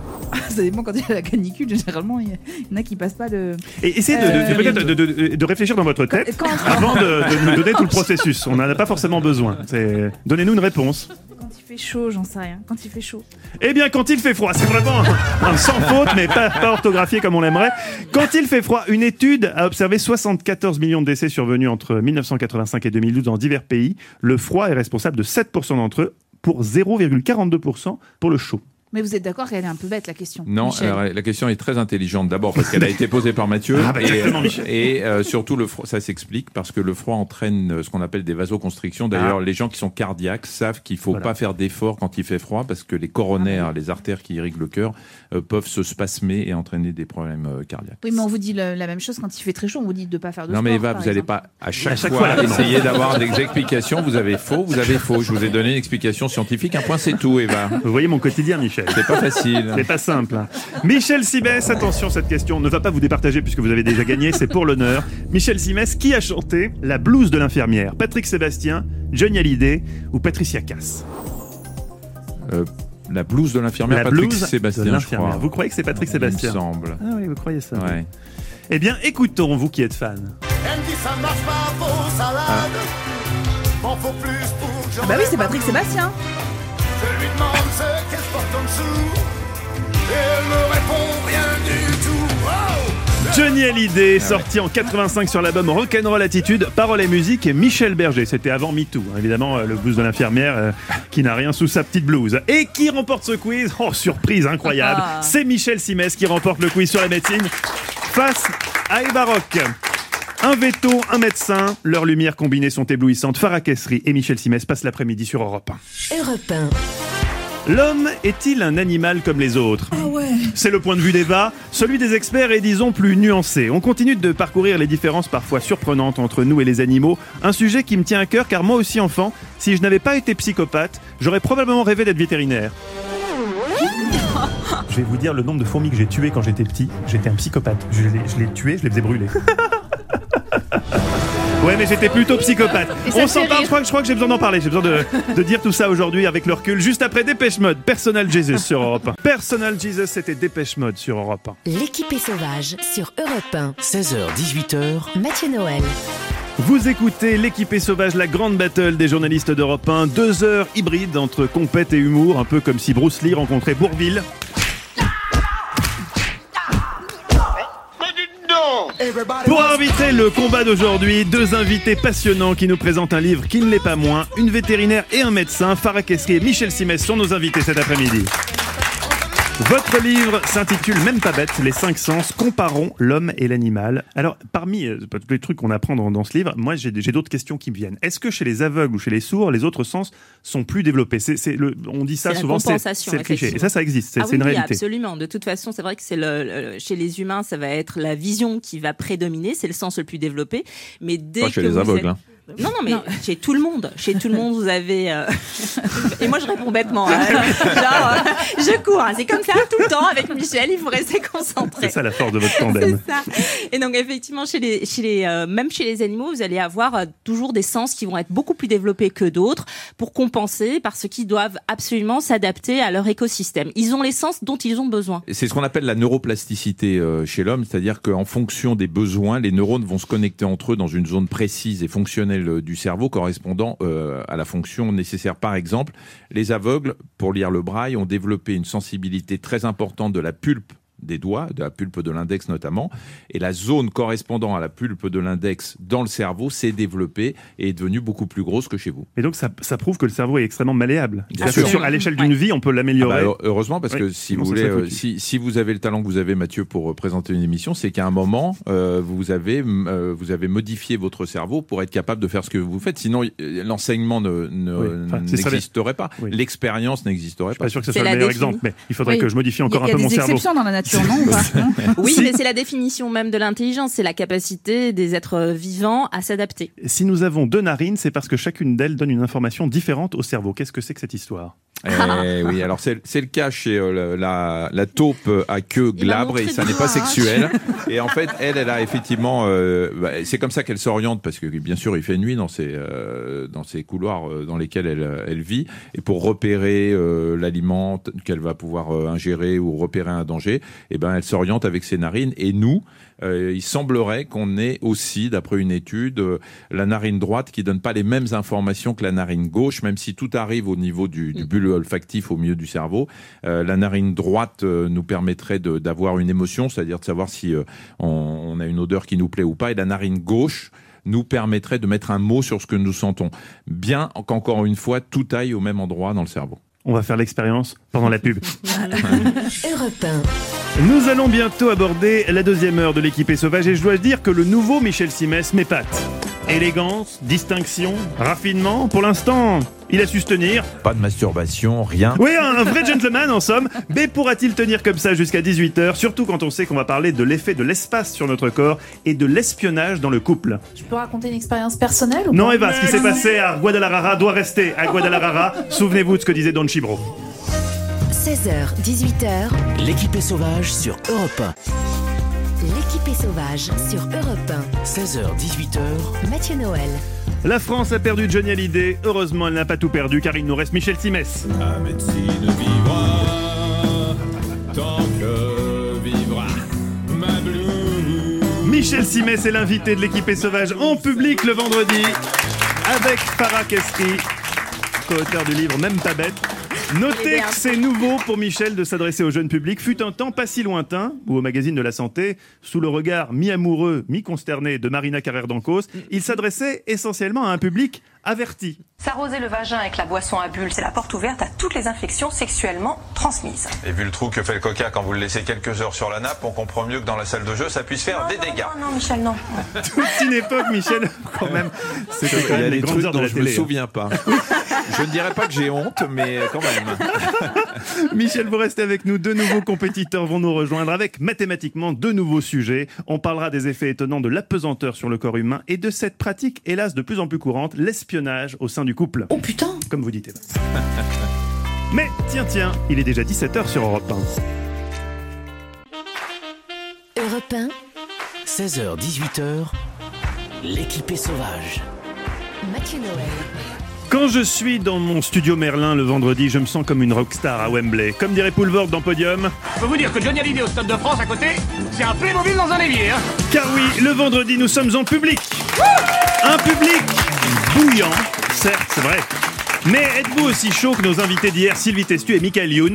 Ça dépend quand il y a la canicule. Généralement, il y il y en a qui passent pas de. Et essayez de, de- Euh, peut-être de, de- de- de réfléchir dans votre tête Quand- avant de, de nous donner tout le processus. On n'en a pas forcément besoin. C'est- Donnez-nous une réponse. Quand il fait chaud, j'en sais rien. Quand il fait chaud. Eh bien, quand il fait froid, c'est vraiment un, un sans faute, mais pas, pas orthographié comme on l'aimerait. Quand il fait froid, une étude a observé soixante-quatorze millions de décès survenus entre mille neuf cent quatre-vingt-cinq et deux mille douze dans divers pays. Le froid est responsable de sept pour cent d'entre eux, pour zéro virgule quarante-deux pour cent pour le chaud. Mais vous êtes d'accord qu'elle est un peu bête la question. Non, Michel. alors, la question est très intelligente. D'abord parce qu'elle a été posée par Mathieu. Ah, bah, et exactement, Michel. et, euh, surtout, le froid, ça s'explique parce que le froid entraîne euh, ce qu'on appelle des vasoconstrictions. D'ailleurs, Ah. les gens qui sont cardiaques savent qu'il faut Voilà. pas faire d'efforts quand il fait froid parce que les coronaires, les artères qui irriguent le cœur, euh, peuvent se spasmer et entraîner des problèmes euh, cardiaques. Oui, mais on vous dit le- la même chose quand il fait très chaud. On vous dit de pas faire de Non sport. mais Eva, par vous n'allez exemple. pas à chaque, À chaque fois, fois, là, essayer d'avoir des explications. Vous avez faux, vous avez faux. Je vous ai donné une explication scientifique. Un point, c'est tout, Eva. Vous voyez mon quotidien, Michel. C'est pas facile. C'est pas simple. hein. Michel Simès, attention, cette question ne va pas vous départager puisque vous avez déjà gagné, c'est pour l'honneur. Michel Simès, qui a chanté La blouse de l'infirmière? Patrick Sébastien, Johnny Hallyday ou Patricia Cass? Euh, la blouse de l'infirmière, La Patrick blouse Sébastien, de je l'infirmière. crois. Vous croyez que c'est Patrick Sébastien? Il me semble. Ah oui, vous croyez ça? Ouais. Eh bien, écoutons, vous qui êtes fan. Elle me dit ça marche pas, vos salades. M'en faut plus pour que j'en Ah bah oui, ai c'est pas Patrick tout. Sébastien. Je lui demande ce qu'elle porte en dessous. Et elle me répond rien du tout. Oh Johnny Hallyday, sorti en quatre-vingt-cinq sur l'album Rock'n'Roll Attitude, paroles et musique, et Michel Berger. C'était avant MeToo, hein, évidemment, euh, le blues de l'infirmière euh, qui n'a rien sous sa petite blouse. Et qui remporte ce quiz? Oh, surprise incroyable! Ah. C'est Michel Simès qui remporte le quiz sur la médecine face à Eva Rock. Un veto, un médecin, leurs lumières combinées sont éblouissantes. Farah Kessri et Michel Simès passent l'après-midi sur Europe un. Europe un. L'homme est-il un animal comme les autres? Ah ouais. C'est le point de vue d'Eva, celui des experts est disons plus nuancé. On continue de parcourir les différences parfois surprenantes entre nous et les animaux, un sujet qui me tient à cœur car moi aussi enfant, si je n'avais pas été psychopathe, j'aurais probablement rêvé d'être vétérinaire. Je vais vous dire le nombre de fourmis que j'ai tuées quand j'étais petit, j'étais un psychopathe. Je les, je les tuais, je les faisais brûler. Ouais, mais j'étais plutôt psychopathe. Et ça On te s'en fait parle, rire. je crois, je crois que j'ai besoin d'en parler. J'ai besoin de, de dire tout ça aujourd'hui avec le recul. Juste après Dépêche Mode, Personal Jesus sur Europe un. Personal Jesus, c'était Dépêche Mode sur Europe un. L'équipée sauvage sur Europe un. seize heures dix-huit heures. Mathieu Noël. Vous écoutez l'équipée sauvage, la grande battle des journalistes d'Europe un. Deux heures hybrides entre compète et humour, un peu comme si Bruce Lee rencontrait Bourville. Pour arbitrer le combat d'aujourd'hui, deux invités passionnants qui nous présentent un livre qui ne l'est pas moins. Une vétérinaire et un médecin, Farah Kessri et Michel Simès sont nos invités cet après-midi. Votre livre s'intitule Même pas bête, les cinq sens, comparons l'homme et l'animal. Alors, parmi euh, tous les trucs qu'on apprend dans, dans ce livre, moi j'ai, j'ai d'autres questions qui me viennent. Est-ce que chez les aveugles ou chez les sourds, les autres sens sont plus développés? c'est, c'est le, On dit ça c'est souvent, c'est, c'est le cliché. Et ça, ça existe, c'est, ah c'est oui, une oui, réalité. Absolument. De toute façon, c'est vrai que c'est le, le, chez les humains, ça va être la vision qui va prédominer, c'est le sens le plus développé. Mais dès Pas que chez les vous aveugles, êtes... hein. Non, non, mais non. Chez tout le monde, chez tout le monde, vous avez. Euh... Et moi, je réponds bêtement. Hein. Genre, euh, je cours. Hein. C'est comme ça tout le temps avec Michel. Il faut rester concentré. C'est ça la force de votre tandem. C'est ça. Et donc, effectivement, chez les, chez les, euh, même chez les animaux, vous allez avoir euh, toujours des sens qui vont être beaucoup plus développés que d'autres pour compenser, parce qu'ils doivent absolument s'adapter à leur écosystème. Ils ont les sens dont ils ont besoin. C'est ce qu'on appelle la neuroplasticité euh, chez l'homme, c'est-à-dire qu'en fonction des besoins, les neurones vont se connecter entre eux dans une zone précise et fonctionnelle du cerveau correspondant euh, à la fonction nécessaire. Par exemple, les aveugles, pour lire le braille, ont développé une sensibilité très importante de la pulpe des doigts, de la pulpe de l'index notamment, et la zone correspondant à la pulpe de l'index dans le cerveau s'est développée et est devenue beaucoup plus grosse que chez vous. Et donc ça, ça prouve que le cerveau est extrêmement malléable. Bien sûr. Que sur, à l'échelle d'une Ouais. vie, on peut l'améliorer. Ah bah, heureusement, parce Oui. que si Sinon, vous ça voulez, serait euh, foutu. si, si vous avez le talent que vous avez, Mathieu, pour euh, présenter une émission, c'est qu'à un moment, euh, vous avez euh, vous avez modifié votre cerveau pour être capable de faire ce que vous faites. Sinon, euh, l'enseignement ne, ne- Oui. Enfin, c'est ça, n'existerait pas. Oui. L'expérience n'existerait Je suis pas. pas sûr que ce C'est soit le la meilleur défini. exemple, mais il faudrait Oui. que je modifie encore Il y a un peu des mon cerveau. exceptions dans la nature, non ou pas, non Oui, Si- mais c'est la définition même de l'intelligence, c'est la capacité des êtres vivants à s'adapter. Si nous avons deux narines, c'est parce que chacune d'elles donne une information différente au cerveau. Qu'est-ce que c'est que cette histoire? Eh oui, alors c'est, c'est le cas chez euh, la, la taupe à queue Il m'a glabre montré et ça du n'est pas doigt, hein. sexuel. Et en fait, elle, elle a effectivement, euh, bah, c'est comme ça qu'elle s'oriente parce que bien sûr, il fait nuit dans ces euh, dans ces couloirs euh, dans lesquels elle elle vit et pour repérer euh, l'aliment t- qu'elle va pouvoir euh, ingérer ou repérer un danger, et ben elle s'oriente avec ses narines. Et nous, euh, il semblerait qu'on ait aussi, d'après une étude, euh, la narine droite qui donne pas les mêmes informations que la narine gauche, même si tout arrive au niveau du, du bulbe olfactif au milieu du cerveau. Euh, la narine droite euh, nous permettrait de, d'avoir une émotion, c'est-à-dire de savoir si euh, on, on a une odeur qui nous plaît ou pas, et la narine gauche nous permettrait de mettre un mot sur ce que nous sentons. Bien qu'encore une fois, tout aille au même endroit dans le cerveau. On va faire l'expérience pendant la pub. Europe un. Nous allons bientôt aborder la deuxième heure de l'équipée sauvage et je dois dire que le nouveau Michel Simès m'épate. Élégance, distinction, raffinement, pour l'instant, il a su se tenir. Pas de masturbation, rien. Oui, un vrai gentleman en somme. Mais pourra-t-il tenir comme ça jusqu'à dix-huit heures, surtout quand on sait qu'on va parler de l'effet de l'espace sur notre corps et de l'espionnage dans le couple? Tu peux raconter une expérience personnelle ou Non, pas? Eva, ce qui s'est passé à Guadalajara doit rester à Guadalajara. Souvenez-vous de ce que disait Don Chibro. seize heures, dix-huit heures. L'équipée sauvage sur Europe un. L'équipée sauvage sur Europe un. seize heures dix-huit heures. Mathieu Noël. La France a perdu Johnny Hallyday. Heureusement, elle n'a pas tout perdu car il nous reste Michel Simès. La médecine vivra tant que vivra ma blouse. Michel Simès est l'invité de l'équipée sauvage en public le vendredi avec Farah Kessri, co-auteur du livre Même pas bête. Notez que c'est nouveau pour Michel de s'adresser au jeune public. Fut un temps pas si lointain où au magazine de la santé, sous le regard mi-amoureux, mi-consterné de Marina Carrère d'Ancos, il s'adressait essentiellement à un public averti. S'arroser le vagin avec la boisson à bulles, c'est la porte ouverte à toutes les infections sexuellement transmises. Et vu le trou que fait le coca quand vous le laissez quelques heures sur la nappe, on comprend mieux que dans la salle de jeu, ça puisse faire non, des non, dégâts. Non, non, Michel, non. Toute une époque, Michel, quand même. C'était quand Il y même a les des grandes trucs heures de dont la je télé. me souviens pas. Je ne dirais pas que j'ai honte, mais quand même. Michel, vous restez avec nous. Deux nouveaux compétiteurs vont nous rejoindre avec mathématiquement deux nouveaux sujets. On parlera des effets étonnants de l'apesanteur sur le corps humain et de cette pratique, hélas, de plus en plus courante, l'espionnage au sein du couple. Oh putain! Comme vous dites, Eva. Mais tiens, tiens, il est déjà dix-sept heures sur Europe un. Europe un. seize heures dix-huit heures. L'équipée sauvage. Mathieu Noël. Quand je suis dans mon studio Merlin le vendredi, je me sens comme une rockstar à Wembley. Comme dirait Poulvord dans Podium. Je peux vous dire que Johnny Hallyday au Stade de France à côté, c'est un Playmobil dans un évier. Hein. Car oui, le vendredi, nous sommes en public. Un public bouillant, certes, c'est vrai. Mais êtes-vous aussi chaud que nos invités d'hier, Sylvie Testu et Michael Youn?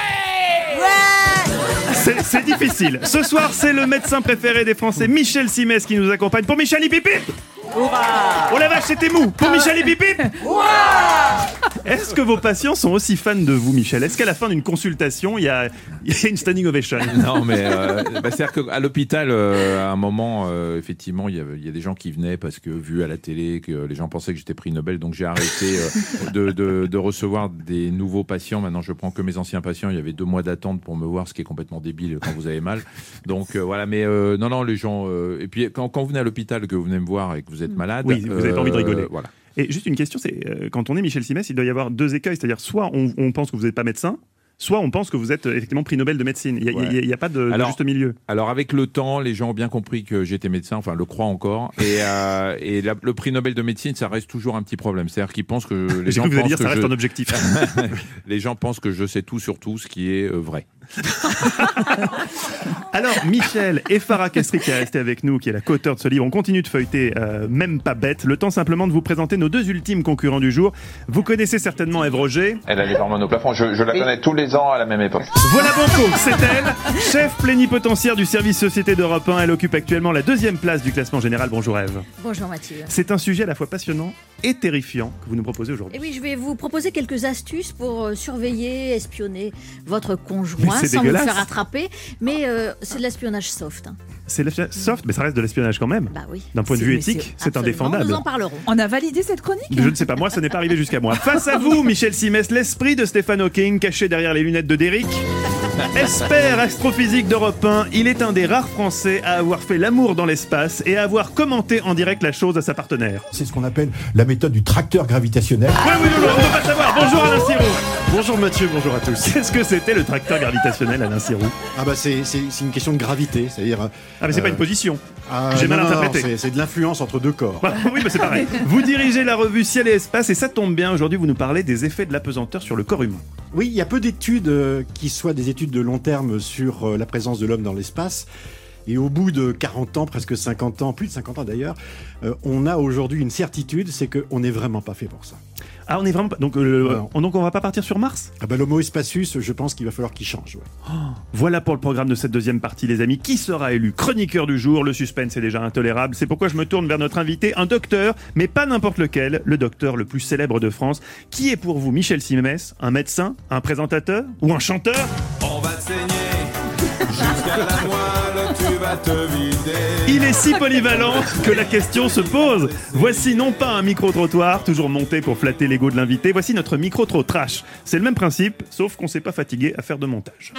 C'est, c'est difficile. Ce soir, c'est le médecin préféré des Français, Michel Simès, qui nous accompagne. Pour Michel Hipipip. Oh la vache, c'était mou. Pour Michel Hipipip. Est-ce que vos patients sont aussi fans de vous, Michel? Est-ce qu'à la fin d'une consultation, il y a, il y a une standing ovation? Non, mais euh, bah, c'est-à-dire qu'à l'hôpital, euh, à un moment, euh, effectivement, il y, a, il y a des gens qui venaient parce que, vu à la télé, que les gens pensaient que j'étais prix Nobel, donc j'ai arrêté euh, de, de, de recevoir des nouveaux patients. Maintenant, je prends que mes anciens patients. Il y avait deux mois d'attente pour me voir, ce qui est complètement débile quand vous avez mal. Donc euh, voilà, mais euh, non, non, les gens. Euh, et puis quand, quand vous venez à l'hôpital, que vous venez me voir et que vous êtes malade, oui, vous n'avez pas envie de rigoler. Euh, voilà. Et juste une question, c'est euh, quand on est Michel Simès, il doit y avoir deux écueils, c'est-à-dire soit on, on pense que vous n'êtes pas médecin, soit on pense que vous êtes effectivement prix Nobel de médecine. Il n'y a, ouais. a, a pas de, alors, de juste milieu. Alors avec le temps, les gens ont bien compris que j'étais médecin, enfin le croient encore. Et, euh, et la, le prix Nobel de médecine, ça reste toujours un petit problème. C'est-à-dire qu'ils pensent que les gens que pensent que dire, ça je... reste un objectif. Les gens pensent que je sais tout sur tout, ce qui est euh, vrai. Alors Michel et Farah Kestri qui est resté avec nous, qui est la co-auteure de ce livre, on continue de feuilleter euh, Même pas bête. Le temps simplement de vous présenter nos deux ultimes concurrents du jour. Vous connaissez certainement Ève Roger. Elle a les hormones au plafond, je, je la connais tous les ans à la même époque. Voilà Banco, c'est elle, chef plénipotentiaire du service Société d'Europe un. Elle occupe actuellement la deuxième place du classement général. Bonjour Ève. Bonjour Mathieu. C'est un sujet à la fois passionnant et terrifiant que vous nous proposez aujourd'hui. Et oui, je vais vous proposer quelques astuces pour euh, surveiller, espionner votre conjoint sans dégueulasse. Vous faire attraper. Mais euh, c'est de l'espionnage soft. Hein. C'est l'espionnage soft, mais ça reste de l'espionnage quand même. Bah oui. D'un point de vue éthique, c'est, c'est indéfendable. Nous en parlerons. On a validé cette chronique? Je ne sais pas, moi, ça n'est pas arrivé jusqu'à moi. Face à vous, Michel Simès, l'esprit de Stephen Hawking, caché derrière les lunettes de Derrick. Expert astrophysique d'Europe un, il est un des rares Français à avoir fait l'amour dans l'espace et à avoir commenté en direct la chose à sa partenaire. C'est ce qu'on appelle la méthode du tracteur gravitationnel. Oui, oui, oui, on ne peut pas savoir. Bonjour Alain Sirou. Bonjour Mathieu, bonjour à tous. Qu'est-ce que c'était le tracteur gravitationnel, Alain Sirou? Ah bah c'est, c'est, c'est une question de gravité, c'est-à-dire... Ah mais c'est euh... pas une position. Ah, J'ai non, mal non, interprété. Non, c'est, c'est de l'influence entre deux corps. Bah, oui, mais c'est pareil. Vous dirigez la revue Ciel et Espace et ça tombe bien. Aujourd'hui, vous nous parlez des effets de l'apesanteur sur le corps humain. Oui, il y a peu d'études euh, qui soient des études de long terme sur euh, la présence de l'homme dans l'espace. Et au bout de quarante ans, presque cinquante ans, plus de cinquante ans d'ailleurs, euh, on a aujourd'hui une certitude, c'est qu'on n'est vraiment pas fait pour ça. Ah, on est vraiment pas... Donc, euh, on, donc on va pas partir sur Mars? Ah bah, l'Homo Spacius, je pense qu'il va falloir qu'il change. Ouais. Oh, voilà pour le programme de cette deuxième partie, les amis. Qui sera élu chroniqueur du jour? Le suspense est déjà intolérable. C'est pourquoi je me tourne vers notre invité, un docteur, mais pas n'importe lequel, le docteur le plus célèbre de France. Qui est pour vous Michel Simès? Un médecin? Un présentateur? Ou un chanteur? On va te saigner jusqu'à la moelle, tu vas te vider. Il est si polyvalent que la question se pose. Voici non pas un micro-trottoir, toujours monté pour flatter l'ego de l'invité, voici notre micro-trot-trash. C'est le même principe, sauf qu'on s'est pas fatigué à faire de montage.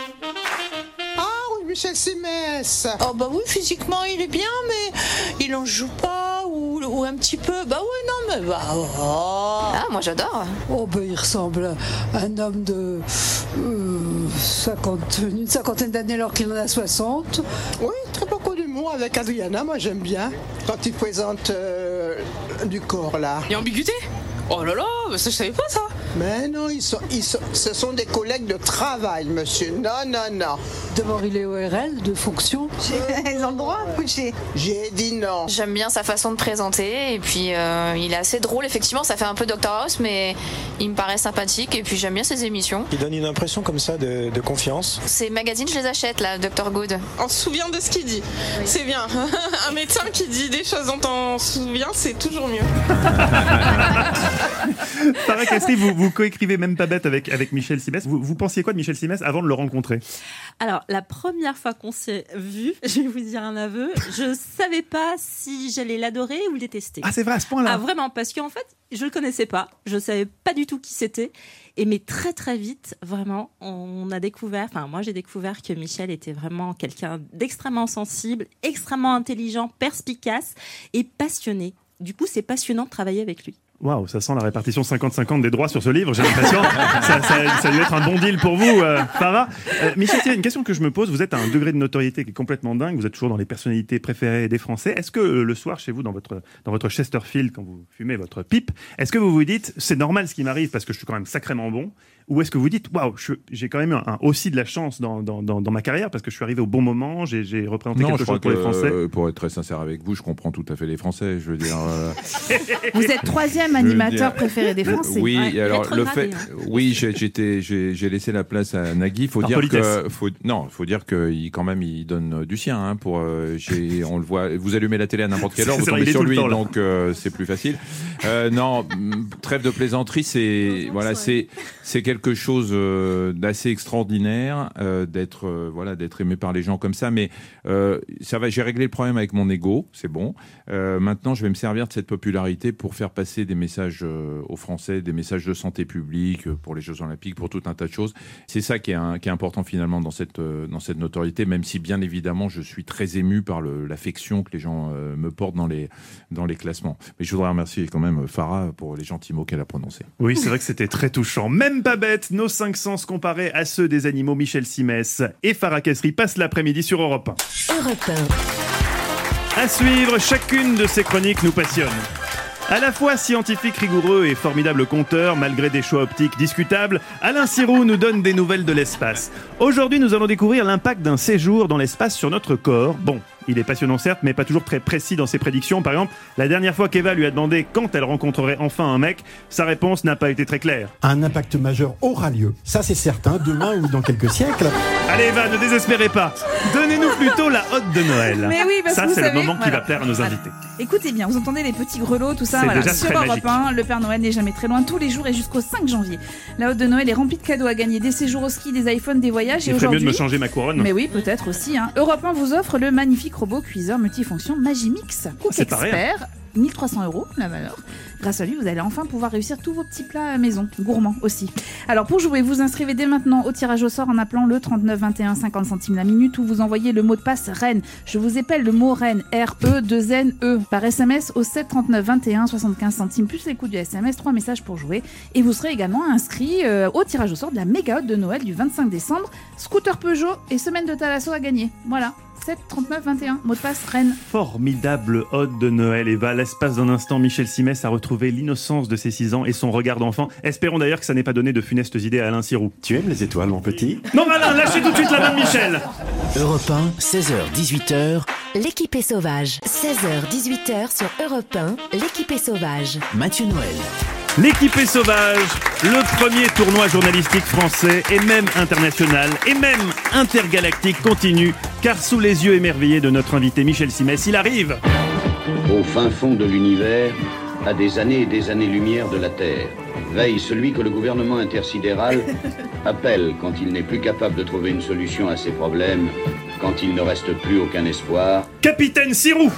Ah oui, Michel Simès. Oh bah oui, physiquement il est bien, mais il en joue pas, ou, ou un petit peu. Bah oui, non, mais bah... Oh. Ah, moi j'adore. Oh bah il ressemble à un homme de... Euh, cinquante, une cinquantaine d'années alors qu'il en a soixante. Oui, très beaucoup d'humour avec Adriana, moi j'aime bien. Quand il présente euh, du corps là. Il y a ambiguïté? Oh là là, ça, je savais pas ça. Mais non, ils sont, ils sont, ce sont des collègues de travail, monsieur. Non, non, non. D'abord, il est O R L, de fonction. Ils ont le droit, j'ai... J'ai dit non. J'aime bien sa façon de présenter, et puis euh, il est assez drôle, effectivement, ça fait un peu docteur House, mais il me paraît sympathique, et puis j'aime bien ses émissions. Il donne une impression comme ça de, de confiance. Ces magazines, je les achète, là, docteur Good. On se souvient de ce qu'il dit, oui. C'est bien. Un médecin qui dit des choses dont on se souvient, c'est toujours mieux. Farah Kestri, vous, vous coécrivez Même pas bête avec, avec Michel Simès. Vous, vous pensiez quoi de Michel Simès avant de le rencontrer? Alors, la première fois qu'on s'est vu, je vais vous dire un aveu, je savais pas si j'allais l'adorer ou le détester. Ah, c'est vrai, à ce point-là? Ah, vraiment, parce qu'en fait, je le connaissais pas, je savais pas du tout qui c'était. Et mais très très vite, vraiment, on a découvert, enfin moi j'ai découvert que Michel était vraiment quelqu'un d'extrêmement sensible, extrêmement intelligent, perspicace et passionné. Du coup, c'est passionnant de travailler avec lui. Waouh, ça sent la répartition cinquante cinquante des droits sur ce livre, j'ai l'impression. ça, ça, ça doit être un bon deal pour vous, euh, Farah. Euh, Michel, il y a une question que je me pose. Vous êtes à un degré de notoriété qui est complètement dingue. Vous êtes toujours dans les personnalités préférées des Français. Est-ce que euh, le soir, chez vous, dans votre, dans votre Chesterfield, quand vous fumez votre pipe, est-ce que vous vous dites, c'est normal ce qui m'arrive parce que je suis quand même sacrément bon? Ou est-ce que vous dites, waouh, j'ai quand même eu un, un, aussi de la chance dans, dans, dans, dans ma carrière parce que je suis arrivé au bon moment, j'ai, j'ai représenté non, quelque chose pour que, les Français? euh, Pour être très sincère avec vous, je comprends tout à fait les Français. Je veux dire. Euh... Vous êtes troisième animateur préféré des Français. Oui, ouais. alors le fait, oui, j'ai, j'étais, j'ai, j'ai laissé la place à Nagui. Faut Par dire politesse. que, faut, non, faut dire que il, quand même, il donne du sien. Hein, pour, euh, j'ai, on le voit. Vous allumez la télé à n'importe quelle heure, vous tombez sur lui, temps, donc euh, c'est plus facile. Euh, non, trêve de plaisanterie, c'est voilà, c'est c'est quelque chose euh, d'assez extraordinaire euh, d'être euh, voilà, d'être aimé par les gens comme ça. Mais euh, ça va, j'ai réglé le problème avec mon ego, c'est bon. Euh, maintenant, je vais me servir de cette popularité pour faire passer des messages euh, aux Français, des messages de santé publique euh, pour les Jeux Olympiques, pour tout un tas de choses. C'est ça qui est, un, qui est important finalement dans cette, euh, dans cette notoriété, même si bien évidemment je suis très ému par le, l'affection que les gens euh, me portent dans les, dans les classements. Mais je voudrais remercier quand même Farah pour les gentils mots qu'elle a prononcés. Oui, c'est vrai que c'était très touchant. Même pas bête, nos cinq sens comparés à ceux des animaux. Michel Simès et Farah Kasri passent l'après-midi sur Europe un. Europe un. À suivre, chacune de ces chroniques nous passionne. À la fois scientifique rigoureux et formidable conteur, malgré des choix optiques discutables, Alain Sirou nous donne des nouvelles de l'espace. Aujourd'hui, nous allons découvrir l'impact d'un séjour dans l'espace sur notre corps. Bon, il est passionnant certes, mais pas toujours très précis dans ses prédictions. Par exemple, la dernière fois qu'Eva lui a demandé quand elle rencontrerait enfin un mec, sa réponse n'a pas été très claire. Un impact majeur aura lieu, ça c'est certain, demain ou dans quelques siècles. Allez Eva, ne désespérez pas. Donnez-nous plutôt la hotte de Noël. Mais oui, parce ça, que vous c'est savez, le moment qui voilà. va plaire à nos invités. Écoutez bien, vous entendez les petits grelots, tout ça, c'est voilà. déjà Sur très Europe magique. un, le Père Noël n'est jamais très loin, tous les jours et jusqu'au cinq janvier. La hotte de Noël est remplie de cadeaux à gagner, des séjours au ski, des iPhones, des voyages. Il et ferait aujourd'hui... mieux de me changer ma couronne. Mais oui, peut-être aussi. Hein. Europe un vous offre le magnifique robot cuiseur multifonction Magimix. Cook c'est pas Expert, mille trois cents euros la valeur. Grâce à lui, vous allez enfin pouvoir réussir tous vos petits plats à maison, gourmands aussi. Alors pour jouer, vous inscrivez dès maintenant au tirage au sort en appelant le trente-neuf vingt et un, cinquante centimes la minute, ou vous envoyez le mot de passe RENNE. Je vous épelle le mot RENNE, R E deux N E, par S M S au sept trente-neuf vingt et un, soixante-quinze centimes plus les coûts du S M S, trois messages pour jouer. Et vous serez également inscrit euh, au tirage au sort de la méga hotte de Noël du vingt-cinq décembre, scooter Peugeot et semaine de Thalasso à gagner. Voilà. sept trente-neuf vingt et un, mot de passe RENNE. Formidable hotte de Noël, Eva. L'espace d'un instant, Michel Simès a retrouvé l'innocence de ses six ans et son regard d'enfant. Espérons d'ailleurs que ça n'ait pas donné de funestes idées à Alain Sirou. Tu aimes les étoiles, mon petit? Non, Alain, lâchez tout de suite la main de Michel. Europe un, seize heures dix-huit heures. L'équipe est sauvage. seize heures dix-huit heures sur Europe un. L'équipe est sauvage. Mathieu Noël. L'équipe est sauvage, le premier tournoi journalistique français et même international et même intergalactique continue, car sous les yeux émerveillés de notre invité Michel Simès, il arrive. Au fin fond de l'univers, à des années et des années-lumière de la Terre, veille celui que le gouvernement intersidéral appelle quand il n'est plus capable de trouver une solution à ses problèmes, quand il ne reste plus aucun espoir. Capitaine Sirou.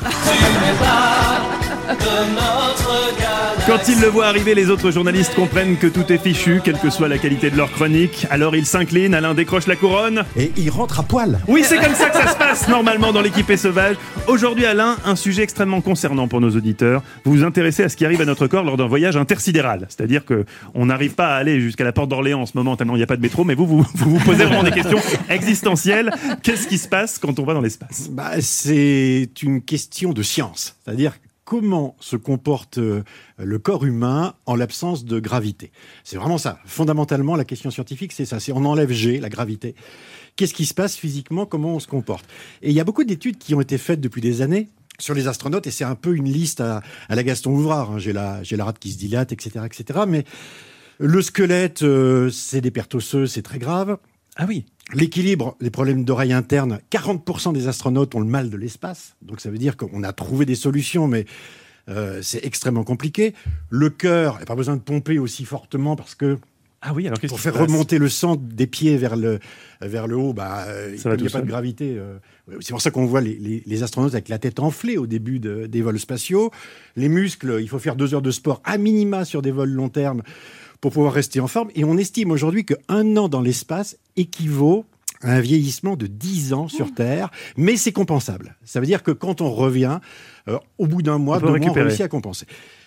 Quand ils le voient arriver, les autres journalistes comprennent que tout est fichu, quelle que soit la qualité de leur chronique. Alors ils s'inclinent, Alain décroche la couronne. Et il rentre à poil. Oui, c'est comme ça que ça se passe normalement dans l'équipe est sauvage. Aujourd'hui, Alain, un sujet extrêmement concernant pour nos auditeurs. Vous vous intéressez à ce qui arrive à notre corps lors d'un voyage intersidéral. C'est-à-dire qu'on n'arrive pas à aller jusqu'à la porte d'Orléans en ce moment, tellement il n'y a pas de métro, mais vous, vous vous, vous posez vraiment des questions existentielles. Qu'est-ce qui se passe quand on va dans l'espace? Bah, c'est une question de science. C'est-à-dire comment se comporte euh, le corps humain en l'absence de gravité. C'est vraiment ça. Fondamentalement, la question scientifique, c'est ça. C'est on enlève G, la gravité. Qu'est-ce qui se passe physiquement? Comment on se comporte? Et il y a beaucoup d'études qui ont été faites depuis des années sur les astronautes, et c'est un peu une liste à, à la Gaston Ouvrard. Hein. J'ai la, j'ai la rate qui se dilate, et cetera, et cetera. Mais le squelette, euh, c'est des pertes osseuses, c'est très grave. Ah oui. L'équilibre, les problèmes d'oreille interne, quarante pour cent des astronautes ont le mal de l'espace. Donc ça veut dire qu'on a trouvé des solutions, mais euh, c'est extrêmement compliqué. Le cœur, il n'y a pas besoin de pomper aussi fortement parce que ah oui, alors pour faire remonter le sang des pieds vers le, vers le haut, bah, euh, il n'y a pas de gravité. Euh, c'est pour ça qu'on voit les, les, les astronautes avec la tête enflée au début de, des vols spatiaux. Les muscles, il faut faire deux heures de sport à minima sur des vols long terme pour pouvoir rester en forme. Et on estime aujourd'hui qu'un an dans l'espace équivaut à un vieillissement de dix ans sur Terre, mais c'est compensable. Ça veut dire que quand on revient, euh, au bout d'un mois, deux mois, on réussit à compenser.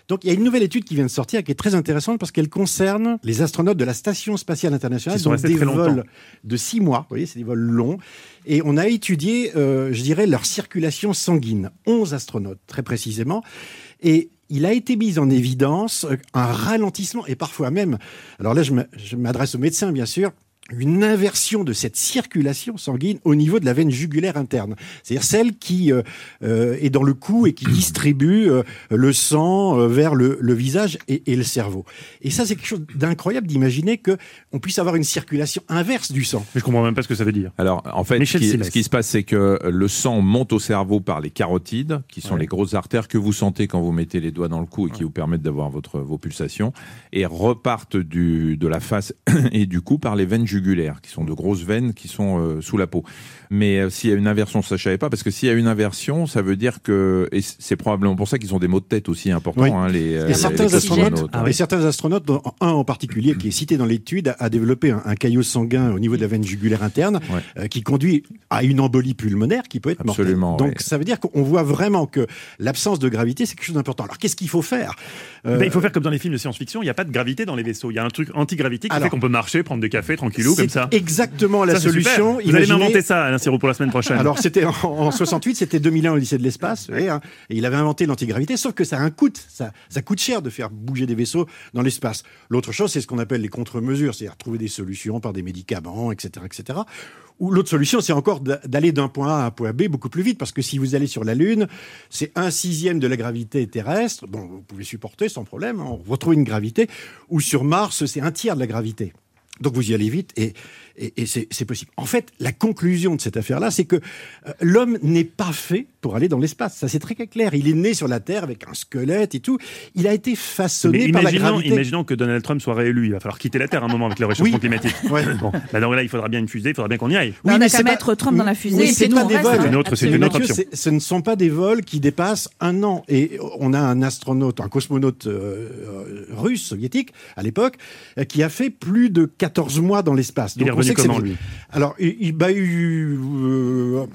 Donc il y a une nouvelle étude qui vient de sortir qui est très intéressante parce qu'elle concerne les astronautes de la Station spatiale internationale. Qui sont restés des très longtemps. vols de six mois. Vous voyez, c'est des vols longs. Et on a étudié, euh, je dirais, leur circulation sanguine. onze astronautes, très précisément. Et il a été mis en évidence un ralentissement et parfois même, alors là je m'adresse aux médecins bien sûr, une inversion de cette circulation sanguine au niveau de la veine jugulaire interne. C'est-à-dire celle qui euh, euh, est dans le cou et qui distribue euh, le sang euh, vers le, le visage et, et le cerveau. Et ça, c'est quelque chose d'incroyable d'imaginer qu'on puisse avoir une circulation inverse du sang. Mais je comprends même pas ce que ça veut dire. Alors, en fait, ce qui, ce qui se passe, c'est que le sang monte au cerveau par les carotides, qui sont ouais. les grosses artères que vous sentez quand vous mettez les doigts dans le cou et qui ouais. vous permettent d'avoir votre, vos pulsations, et repartent du, de la face et du cou par les veines jugulaires, qui sont de grosses veines qui sont euh, sous la peau. Mais euh, s'il y a une inversion, ça je savais pas, parce que s'il y a une inversion, ça veut dire que, et c'est probablement pour ça qu'ils ont des maux de tête aussi importants, oui. hein, les, et, les, certains les astronautes, ah, oui. et certains astronautes, dont un en particulier qui est cité dans l'étude, a, a développé un, un caillot sanguin au niveau de la veine jugulaire interne, ouais. euh, qui conduit à une embolie pulmonaire qui peut être Absolument, mortelle. Donc ouais. ça veut dire qu'on voit vraiment que l'absence de gravité, c'est quelque chose d'important. Alors qu'est-ce qu'il faut faire euh... ben, il faut faire comme dans les films de science-fiction, il n'y a pas de gravité dans les vaisseaux, il y a un truc antigravité qui Alors, fait qu'on peut marcher, prendre des cafés tranquillou comme ça. Exactement la ça, solution. Vous allez m'inventer ça, Alain Sirou, pour la semaine prochaine. Alors c'était en, en soixante-huit, c'était deux mille un au lycée de l'espace, et, hein, et il avait inventé l'antigravité, sauf que ça a un coût, ça, ça coûte cher de faire bouger des vaisseaux dans l'espace. L'autre chose, c'est ce qu'on appelle les contre-mesures, c'est-à-dire trouver des solutions par des médicaments, et cetera, et cetera. Ou l'autre solution, c'est encore d'aller d'un point A à un point B beaucoup plus vite, parce que si vous allez sur la Lune, c'est un sixième de la gravité terrestre. Bon, vous pouvez supporter sans problème, hein, on retrouve une gravité. Ou sur Mars, c'est un tiers de la gravité. Donc vous y allez vite et, et, et c'est, c'est possible. En fait, la conclusion de cette affaire-là, c'est que euh, l'homme n'est pas fait pour aller dans l'espace. Ça, c'est très clair. Il est né sur la Terre avec un squelette et tout. Il a été façonné par la gravité. Imaginons que Donald Trump soit réélu. Il va falloir quitter la Terre un moment avec le réchauffement oui. climatique. Ouais. Bon, bah donc là, il faudra bien une fusée, il faudra bien qu'on y aille. Oui, on n'a qu'à mettre Trump dans la fusée. Oui, et c'est nous, pas des vols. C'est une autre, c'est une autre option. C'est, ce ne sont pas des vols qui dépassent un an. Et on a un astronaute, un cosmonaute euh, russe, soviétique, à l'époque, euh, qui a fait plus de quatorze mois dans l'espace. Donc, il est revenu comment, lui ? Alors, il, il bah, eu... Euh...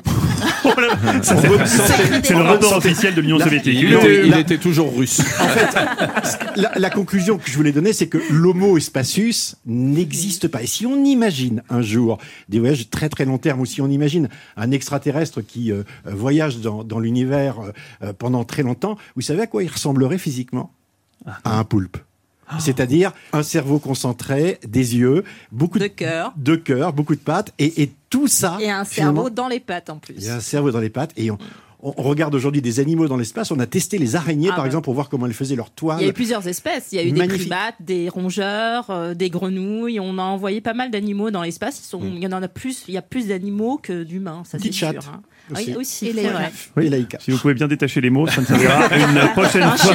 Ça, c'est, c'est le rapport officiel de l'Union soviétique. Il, était, il était toujours russe. En fait, la, la conclusion que je voulais donner, c'est que l'homo spatius n'existe pas. Et si on imagine un jour des voyages très très long terme, ou si on imagine un extraterrestre qui euh, voyage dans, dans l'univers euh, pendant très longtemps, vous savez à quoi il ressemblerait physiquement ? À un poulpe. C'est-à-dire un cerveau concentré, des yeux, beaucoup de, de cœur, de cœur, beaucoup de pattes, et, et tout ça. Et un cerveau dans les pattes en plus. Il y a un cerveau dans les pattes, et on, on regarde aujourd'hui des animaux dans l'espace. On a testé les araignées, ah par bah. exemple, pour voir comment elles faisaient leur toile. Il y a eu plusieurs espèces. Il y a eu Magnifique. des primates, des rongeurs, euh, des grenouilles. On a envoyé pas mal d'animaux dans l'espace. Ils sont, mm. Il y en a plus. Il y a plus d'animaux que d'humains. Ça c'est sûr. Hein. Aussi. Oui, aussi, et c'est vrai. Oui, et Laïka. Si vous pouvez bien détacher les mots, ça ne servira une prochaine fois.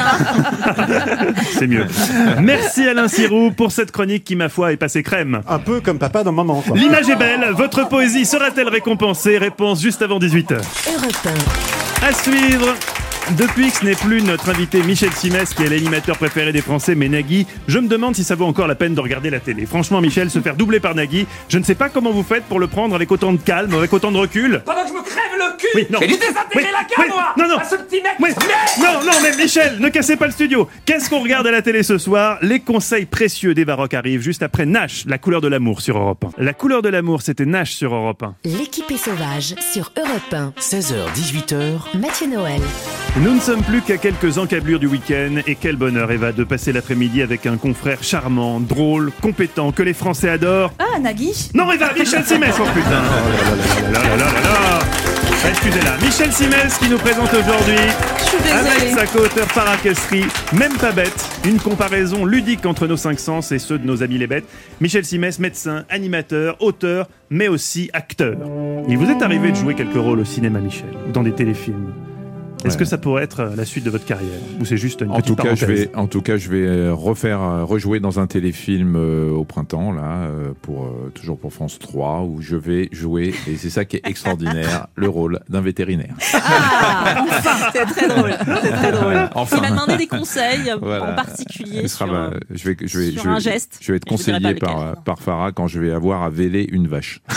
C'est mieux. Merci Alain Sirou pour cette chronique qui, ma foi, est passée crème. Un peu comme papa dans maman. Quoi. L'image est belle. Votre poésie sera-t-elle récompensée ? Réponse juste avant dix-huit heures. Europe un. À suivre. Depuis que ce n'est plus notre invité Michel Simès qui est l'animateur préféré des Français, mais Nagui, je me demande si ça vaut encore la peine de regarder la télé. Franchement, Michel, se faire doubler par Nagui, je ne sais pas comment vous faites pour le prendre avec autant de calme, avec autant de recul. Pendant que je me crève le cul, oui, non. j'ai dû désintégrer oui, la cam, oui, moi, non, non. à ce petit mec. Oui. Non, non, mais Michel, ne cassez pas le studio. Qu'est-ce qu'on regarde à la télé ce soir ? Les conseils précieux des Baroques arrivent juste après Nash, la couleur de l'amour sur Europe un. La couleur de l'amour, c'était Nash sur Europe un. L'équipée sauvage sur Europe un. seize heures dix-huit heures. Mathieu Noël. Nous ne sommes plus qu'à quelques encablures du week-end et quel bonheur, Eva, de passer l'après-midi avec un confrère charmant, drôle, compétent, que les Français adorent. Ah, Nagui. Non, Eva, Michel Simès, oh putain. Oh là là là là là là là. Excusez-la, Michel Simès qui nous présente aujourd'hui, avec sa co-auteure Farah Kessri, même pas bête, une comparaison ludique entre nos cinq sens et ceux de nos amis les bêtes. Michel Simès, médecin, animateur, auteur, mais aussi acteur. Il vous est arrivé de jouer quelques rôles au cinéma, Michel, dans des téléfilms. Est-ce ouais. que ça pourrait être la suite de votre carrière ou c'est juste une en petite tout cas, parenthèse ? je vais, en tout cas, je vais refaire, rejouer dans un téléfilm euh, au printemps, là, euh, pour, euh, toujours pour France trois, où je vais jouer, et c'est ça qui est extraordinaire, le rôle d'un vétérinaire. Ah, enfin, c'est très drôle, c'est très drôle. Enfin. Il m'a demandé des conseils, voilà. en particulier sera, sur, bah, je vais, je vais, sur je vais, un geste. Je vais être conseillé par, par Farah quand je vais avoir à véler une vache.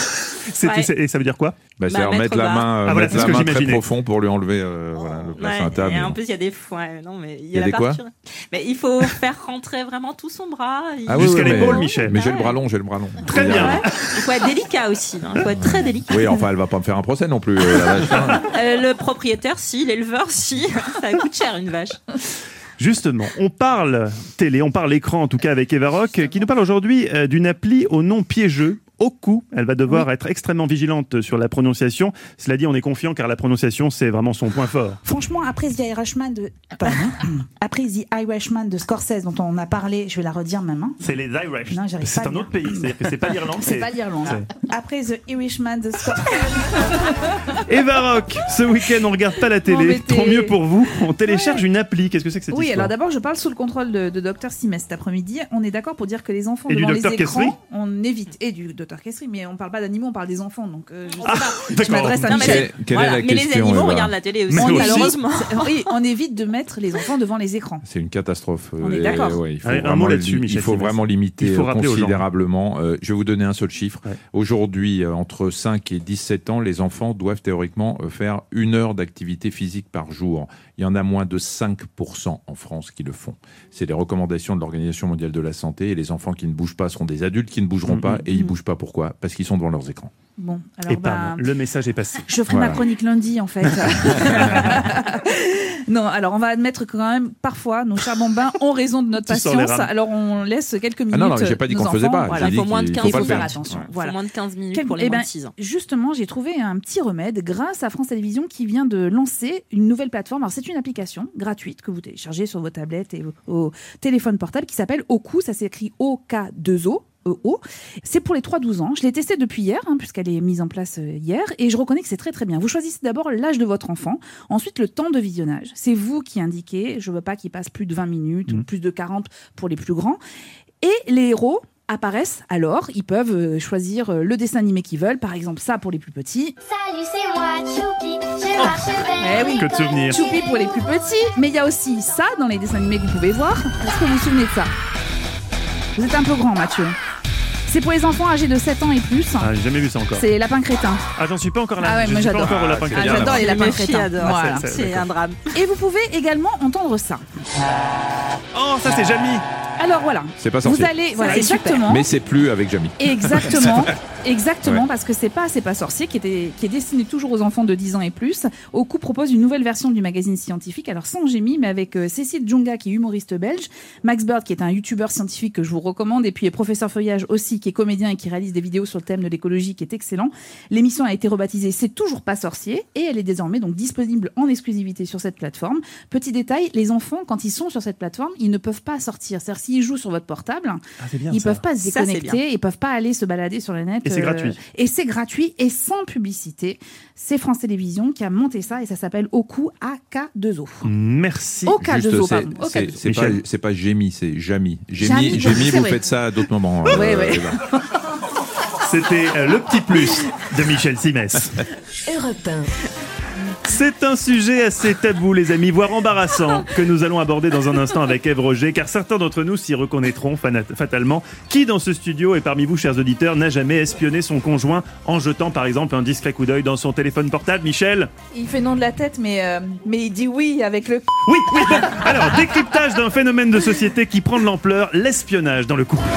C'est- Ouais. c'est- Et ça veut dire quoi Bah, c'est Bah, leur mettre mettre la bas. main, Ah, euh, voilà, mettre c'est la ce que main très j'imaginais. profond pour lui enlever euh, voilà, le Ouais, placenta. et mais en bon. plus, il y a des ouais, non, mais il y Il y a, a la des quoi parture. Mais il faut faire rentrer vraiment tout son bras. Il... Ah oui, Jusqu'à oui, mais- l'épaule, Michel. Mais j'ai le bras long, j'ai le bras long. Très bien. Ouais. Il faut être délicat aussi. hein. Il faut être très délicat. Oui, enfin, elle va pas me faire un procès non plus. euh, la vache, hein. Euh, le propriétaire, si, l'éleveur, si. Ça coûte cher une vache. Justement, on parle télé, on parle écran en tout cas avec Eva Rock, qui nous parle aujourd'hui euh, d'une appli au nom piégeux. Oku, elle va devoir être extrêmement vigilante sur la prononciation. Cela dit, on est confiant car la prononciation, c'est vraiment son point fort. Franchement, après The Irishman de, pardon. après The Irishman de Scorsese, dont on a parlé, je vais la redire même. Hein. C'est les Irish. Non, j'arrive C'est pas à un dire. autre pays, c'est-à-dire que c'est pas l'Irlande. C'est pas l'Irlande. Après The Irishman de Scorsese. Eva Rock, ce week-end, on regarde pas la télé, M'embêter. tant mieux pour vous. On télécharge une appli. Qu'est-ce que c'est que cette Oui, histoire alors d'abord, je parle sous le contrôle de, de Docteur Simès cet après-midi. On est d'accord pour dire que les enfants Et du devant les Docteur écrans, Kessry on évite. Et du Docteur Kessry, mais on parle pas d'animaux, on parle des enfants. Donc, euh, je sais Ah, pas. Je d'accord. m'adresse à Non, mais, Michel. les- Quelle est voilà. la mais les question, animaux Eva regardent la télé aussi, Mais On évite- malheureusement. Oui, on évite de mettre les enfants devant les écrans. C'est une catastrophe. On est Et, d'accord. ouais, il faut Allez, un vraiment, mot là-dessus, li- Michel il faut Simès. vraiment limiter Il faut euh, rappeler aux gens. considérablement. Euh, je vais vous donner un seul chiffre. Ouais. Aujourd'hui, euh, entre cinq et dix-sept ans, les enfants doivent théoriquement euh, faire une heure d'activité physique par jour. Il y en a moins de cinq pour cent en France qui le font. C'est les recommandations de l'Organisation mondiale de la santé. Et les enfants qui ne bougent pas seront des adultes qui ne bougeront Mhm. pas. Et ils ne bougent pas pourquoi ? Parce qu'ils sont devant leurs écrans. Bon, alors Et bah, pardon, le message est passé. je ferai Voilà. ma chronique lundi en fait. Non, alors on va admettre que quand même parfois nos chers bambins ont raison de notre Tu sors les patience. rames. Alors on laisse quelques minutes. Ah non, non, mais j'ai pas dit nos qu'on le faisait enfants, pas. voilà. J'ai Il faut dit moins de qu'il quinze faut Il pas faut le faire faire. attention. Il faut Voilà. moins de quinze minutes Quel- pour les eh moins ben, de six ans. Justement, j'ai trouvé un petit remède grâce à France Télévisions qui vient de lancer une nouvelle plateforme. Alors, c'est une application gratuite que vous téléchargez sur vos tablettes et au, au téléphone portable qui s'appelle Oku. Ça s'écrit O K deux O. E O. C'est pour les trois à douze ans. Je l'ai testée depuis hier, hein, puisqu'elle est mise en place euh, hier, et je reconnais que c'est très très bien. Vous choisissez d'abord l'âge de votre enfant, ensuite le temps de visionnage. C'est vous qui indiquez, je veux pas qu'il passe plus de vingt minutes, ou plus de quarante pour les plus grands. Et les héros apparaissent alors, ils peuvent euh, choisir euh, le dessin animé qu'ils veulent, par exemple ça pour les plus petits. Salut, c'est moi, Choupi, je marche vers Eh oui, Que de souvenirs. Choupi pour les plus petits, mais il y a aussi ça dans les dessins animés que vous pouvez voir. Est-ce que vous vous souvenez de ça? Vous êtes un peu grand, Mathieu. C'est pour les enfants âgés de sept ans et plus. Ah, j'ai jamais vu ça encore. C'est Lapin Crétin. Ah, j'en suis pas encore là. Ah ouais, je moi suis pas j'adore. encore au lapin Ah, crétin. Ah, j'adore les Je lapins me fie, crétins. adore. Voilà. c'est- C'est un drame. Et vous pouvez également entendre ça. Oh, ça c'est Jamie. Alors voilà. C'est pas Vous sorcier. allez, voilà, c'est super. exactement. Mais c'est plus avec Jamie. Exactement, exactement, Ouais. parce que c'est pas C'est pas sorcier qui, était, qui est destiné toujours aux enfants de dix ans et plus. Oku propose une nouvelle version du magazine scientifique, alors sans Jamie, mais avec euh, Cécile Djonga qui est humoriste belge, Max Bird qui est un youtubeur scientifique que je vous recommande, et puis Professeur Feuillage aussi qui est comédien et qui réalise des vidéos sur le thème de l'écologie qui est excellent. L'émission a été rebaptisée C'est toujours pas sorcier et elle est désormais donc disponible en exclusivité sur cette plateforme. Petit détail, les enfants quand ils sont sur cette plateforme, ils ne peuvent pas sortir. C'est-à-dire s'ils jouent sur votre portable, Ah, c'est bien ils ça. peuvent pas se Ça, c'est déconnecter, ils peuvent pas aller se balader sur le net. Et c'est gratuit. Et c'est gratuit et sans publicité. C'est France Télévisions qui a monté ça et ça s'appelle Oku A K deux O. Merci. O K deux O, Juste, pardon. c'est- O K c'est deux O. c'est pas, Michel. c'est pas Jamie, c'est Jamie. Jamie, Jamie, Jamie, c'est vous vrai. faites ça à d'autres moments. Ouais, euh, ouais. Eva. C'était euh, le petit plus de Michel Simès. Europe un. C'est un sujet assez tabou, les amis, voire embarrassant, que nous allons aborder dans un instant avec Ève Roger, car certains d'entre nous s'y reconnaîtront fanat- fatalement. Qui dans ce studio et parmi vous, chers auditeurs, n'a jamais espionné son conjoint en jetant par exemple un discret coup d'œil dans son téléphone portable? Michel? Il fait non de la tête, mais, euh, mais il dit oui avec le... Oui, oui, bon. Alors, décryptage d'un phénomène de société qui prend de l'ampleur, l'espionnage dans le couple.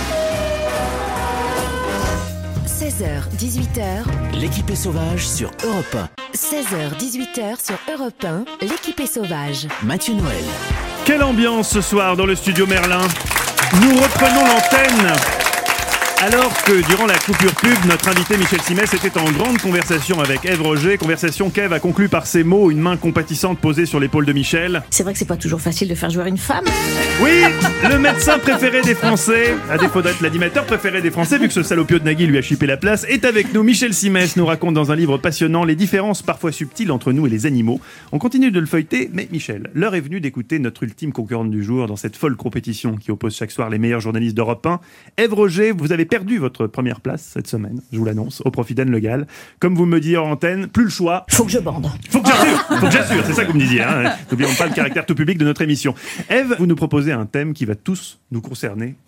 seize heures, dix-huit heures. L'équipe est sauvage sur Europe un. seize heures, dix-huit heures sur Europe un. L'équipe est sauvage. Mathieu Noël. Quelle ambiance ce soir dans le studio Merlin. Nous reprenons l'antenne. Alors que durant la coupure pub, notre invité Michel Simès était en grande conversation avec Ève Roger, conversation qu'Ève a conclue par ces mots, une main compatissante posée sur l'épaule de Michel. C'est vrai que c'est pas toujours facile de faire jouer une femme. Oui, le médecin préféré des Français, à défaut d'être l'animateur préféré des Français, vu que ce salopio de Nagui lui a chipé la place, est avec nous. Michel Simès nous raconte dans un livre passionnant les différences parfois subtiles entre nous et les animaux. On continue de le feuilleter, mais Michel, l'heure est venue d'écouter notre ultime concurrente du jour dans cette folle compétition qui oppose chaque soir les meilleurs journalistes d'Europe un. Ève Roger, vous avez perdu votre première place cette semaine, je vous l'annonce, au profit d'Anne Le Gall. Comme vous me dites en antenne, plus le choix. Faut que je bande. Faut que j'assure, faut que j'assure, c'est ça que vous me disiez. Hein. N'oublions pas le caractère tout public de notre émission. Ève, vous nous proposez un thème qui va tous nous concerner.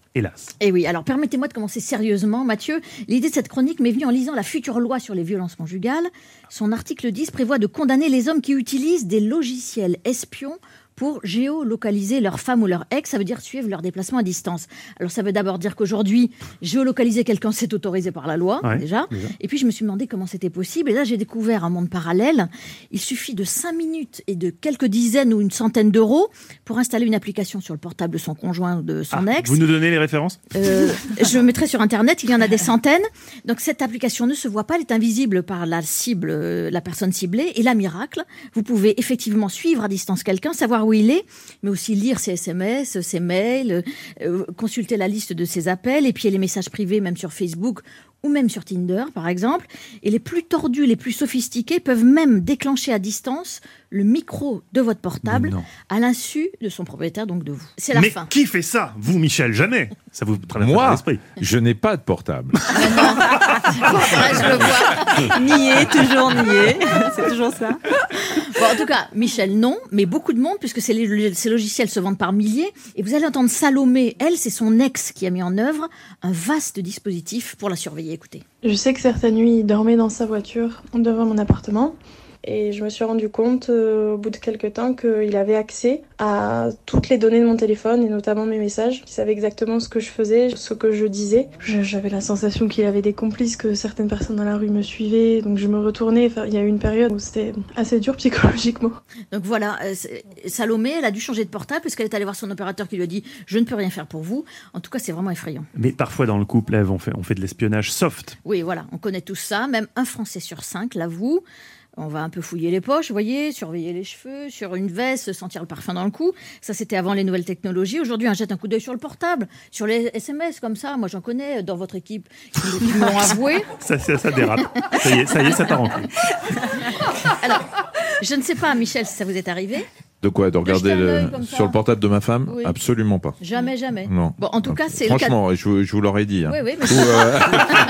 Hélas. Et oui, alors permettez-moi de commencer sérieusement, Mathieu. L'idée de cette chronique m'est venue en lisant la future loi sur les violences conjugales. Son article dix prévoit de condamner les hommes qui utilisent des logiciels espions pour géolocaliser leur femme ou leur ex, ça veut dire suivre leur déplacement à distance. Alors ça veut d'abord dire qu'aujourd'hui, géolocaliser quelqu'un, c'est autorisé par la loi, ouais, déjà. déjà. Et puis je me suis demandé comment c'était possible. Et là, j'ai découvert un monde parallèle. Il suffit de cinq minutes et de quelques dizaines ou une centaine d'euros pour installer une application sur le portable de son conjoint ou de son ah, ex. Vous nous donnez les références euh, Je mettrai sur Internet, il y en a des centaines. Donc cette application ne se voit pas, elle est invisible par la cible, la personne ciblée. Et là, miracle, vous pouvez effectivement suivre à distance quelqu'un, savoir où il est, mais aussi lire ses S M S, ses mails, euh, consulter la liste de ses appels, épier les messages privés, même sur Facebook ou même sur Tinder, par exemple. Et les plus tordus, les plus sophistiqués peuvent même déclencher à distance le micro de votre portable à l'insu de son propriétaire, donc de vous. C'est la Mais fin. Qui fait ça? Vous, Michel, jamais. Ça vous traverse Moi, l'esprit. Je n'ai pas de portable. Bon, je le vois. Nier, toujours nier. C'est toujours ça. Bon, en tout cas, Michel, non, mais beaucoup de monde, puisque ces, ces logiciels se vendent par milliers. Et vous allez entendre Salomé, elle, c'est son ex qui a mis en œuvre un vaste dispositif pour la surveiller. Écoutez. Je sais que certaines nuits, il dormait dans sa voiture devant mon appartement. Et je me suis rendu compte euh, au bout de quelques temps qu'il avait accès à toutes les données de mon téléphone et notamment mes messages. Il savait exactement ce que je faisais, ce que je disais. Je, j'avais la sensation qu'il avait des complices, que certaines personnes dans la rue me suivaient. Donc je me retournais. Enfin, il y a eu une période où c'était assez dur psychologiquement. Donc voilà, euh, Salomé, elle a dû changer de portable parce qu'elle est allée voir son opérateur qui lui a dit « Je ne peux rien faire pour vous ». En tout cas, c'est vraiment effrayant. Mais parfois dans le couple, Ève, on fait, on fait de l'espionnage soft. Oui, voilà, on connaît tout ça. Même un Français sur cinq l'avoue. On va un peu fouiller les poches, vous voyez, surveiller les cheveux, sur une veste, sentir le parfum dans le cou. Ça, c'était avant les nouvelles technologies. Aujourd'hui, on jette un coup d'œil sur le portable, sur les S M S comme ça. Moi, j'en connais dans votre équipe qui me l'ont avoué. Ça, ça, ça dérape. Ça y est, ça y est, ça part en couille. Alors, je ne sais pas, Michel, si ça vous est arrivé. De quoi? De regarder le, sur le portable de ma femme? Oui. Absolument pas. Jamais, jamais. Non. Bon, en tout cas, c'est Franchement, le cas. je, je vous l'aurais dit. Hein. Oui, oui, mais... Ou, euh...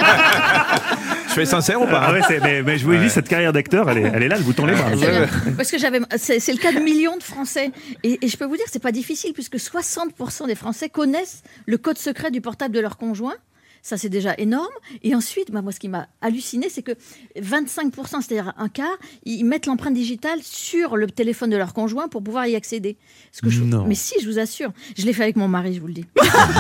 je fais sincère ou pas? Ah ouais, c'est, mais, mais je vous ai dit, cette carrière d'acteur, elle est, elle est là, elle vous tend les bras. Ouais, parce que j'avais, c'est, c'est le cas de millions de Français. Et, et je peux vous dire, c'est pas difficile, puisque soixante pour cent des Français connaissent le code secret du portable de leur conjoint. Ça, c'est déjà énorme. Et ensuite, bah, moi, ce qui m'a halluciné, c'est que vingt-cinq pour cent, c'est-à-dire un quart, ils mettent l'empreinte digitale sur le téléphone de leur conjoint pour pouvoir y accéder. Ce que je... Non. Mais si, je vous assure. Je l'ai fait avec mon mari, je vous le dis.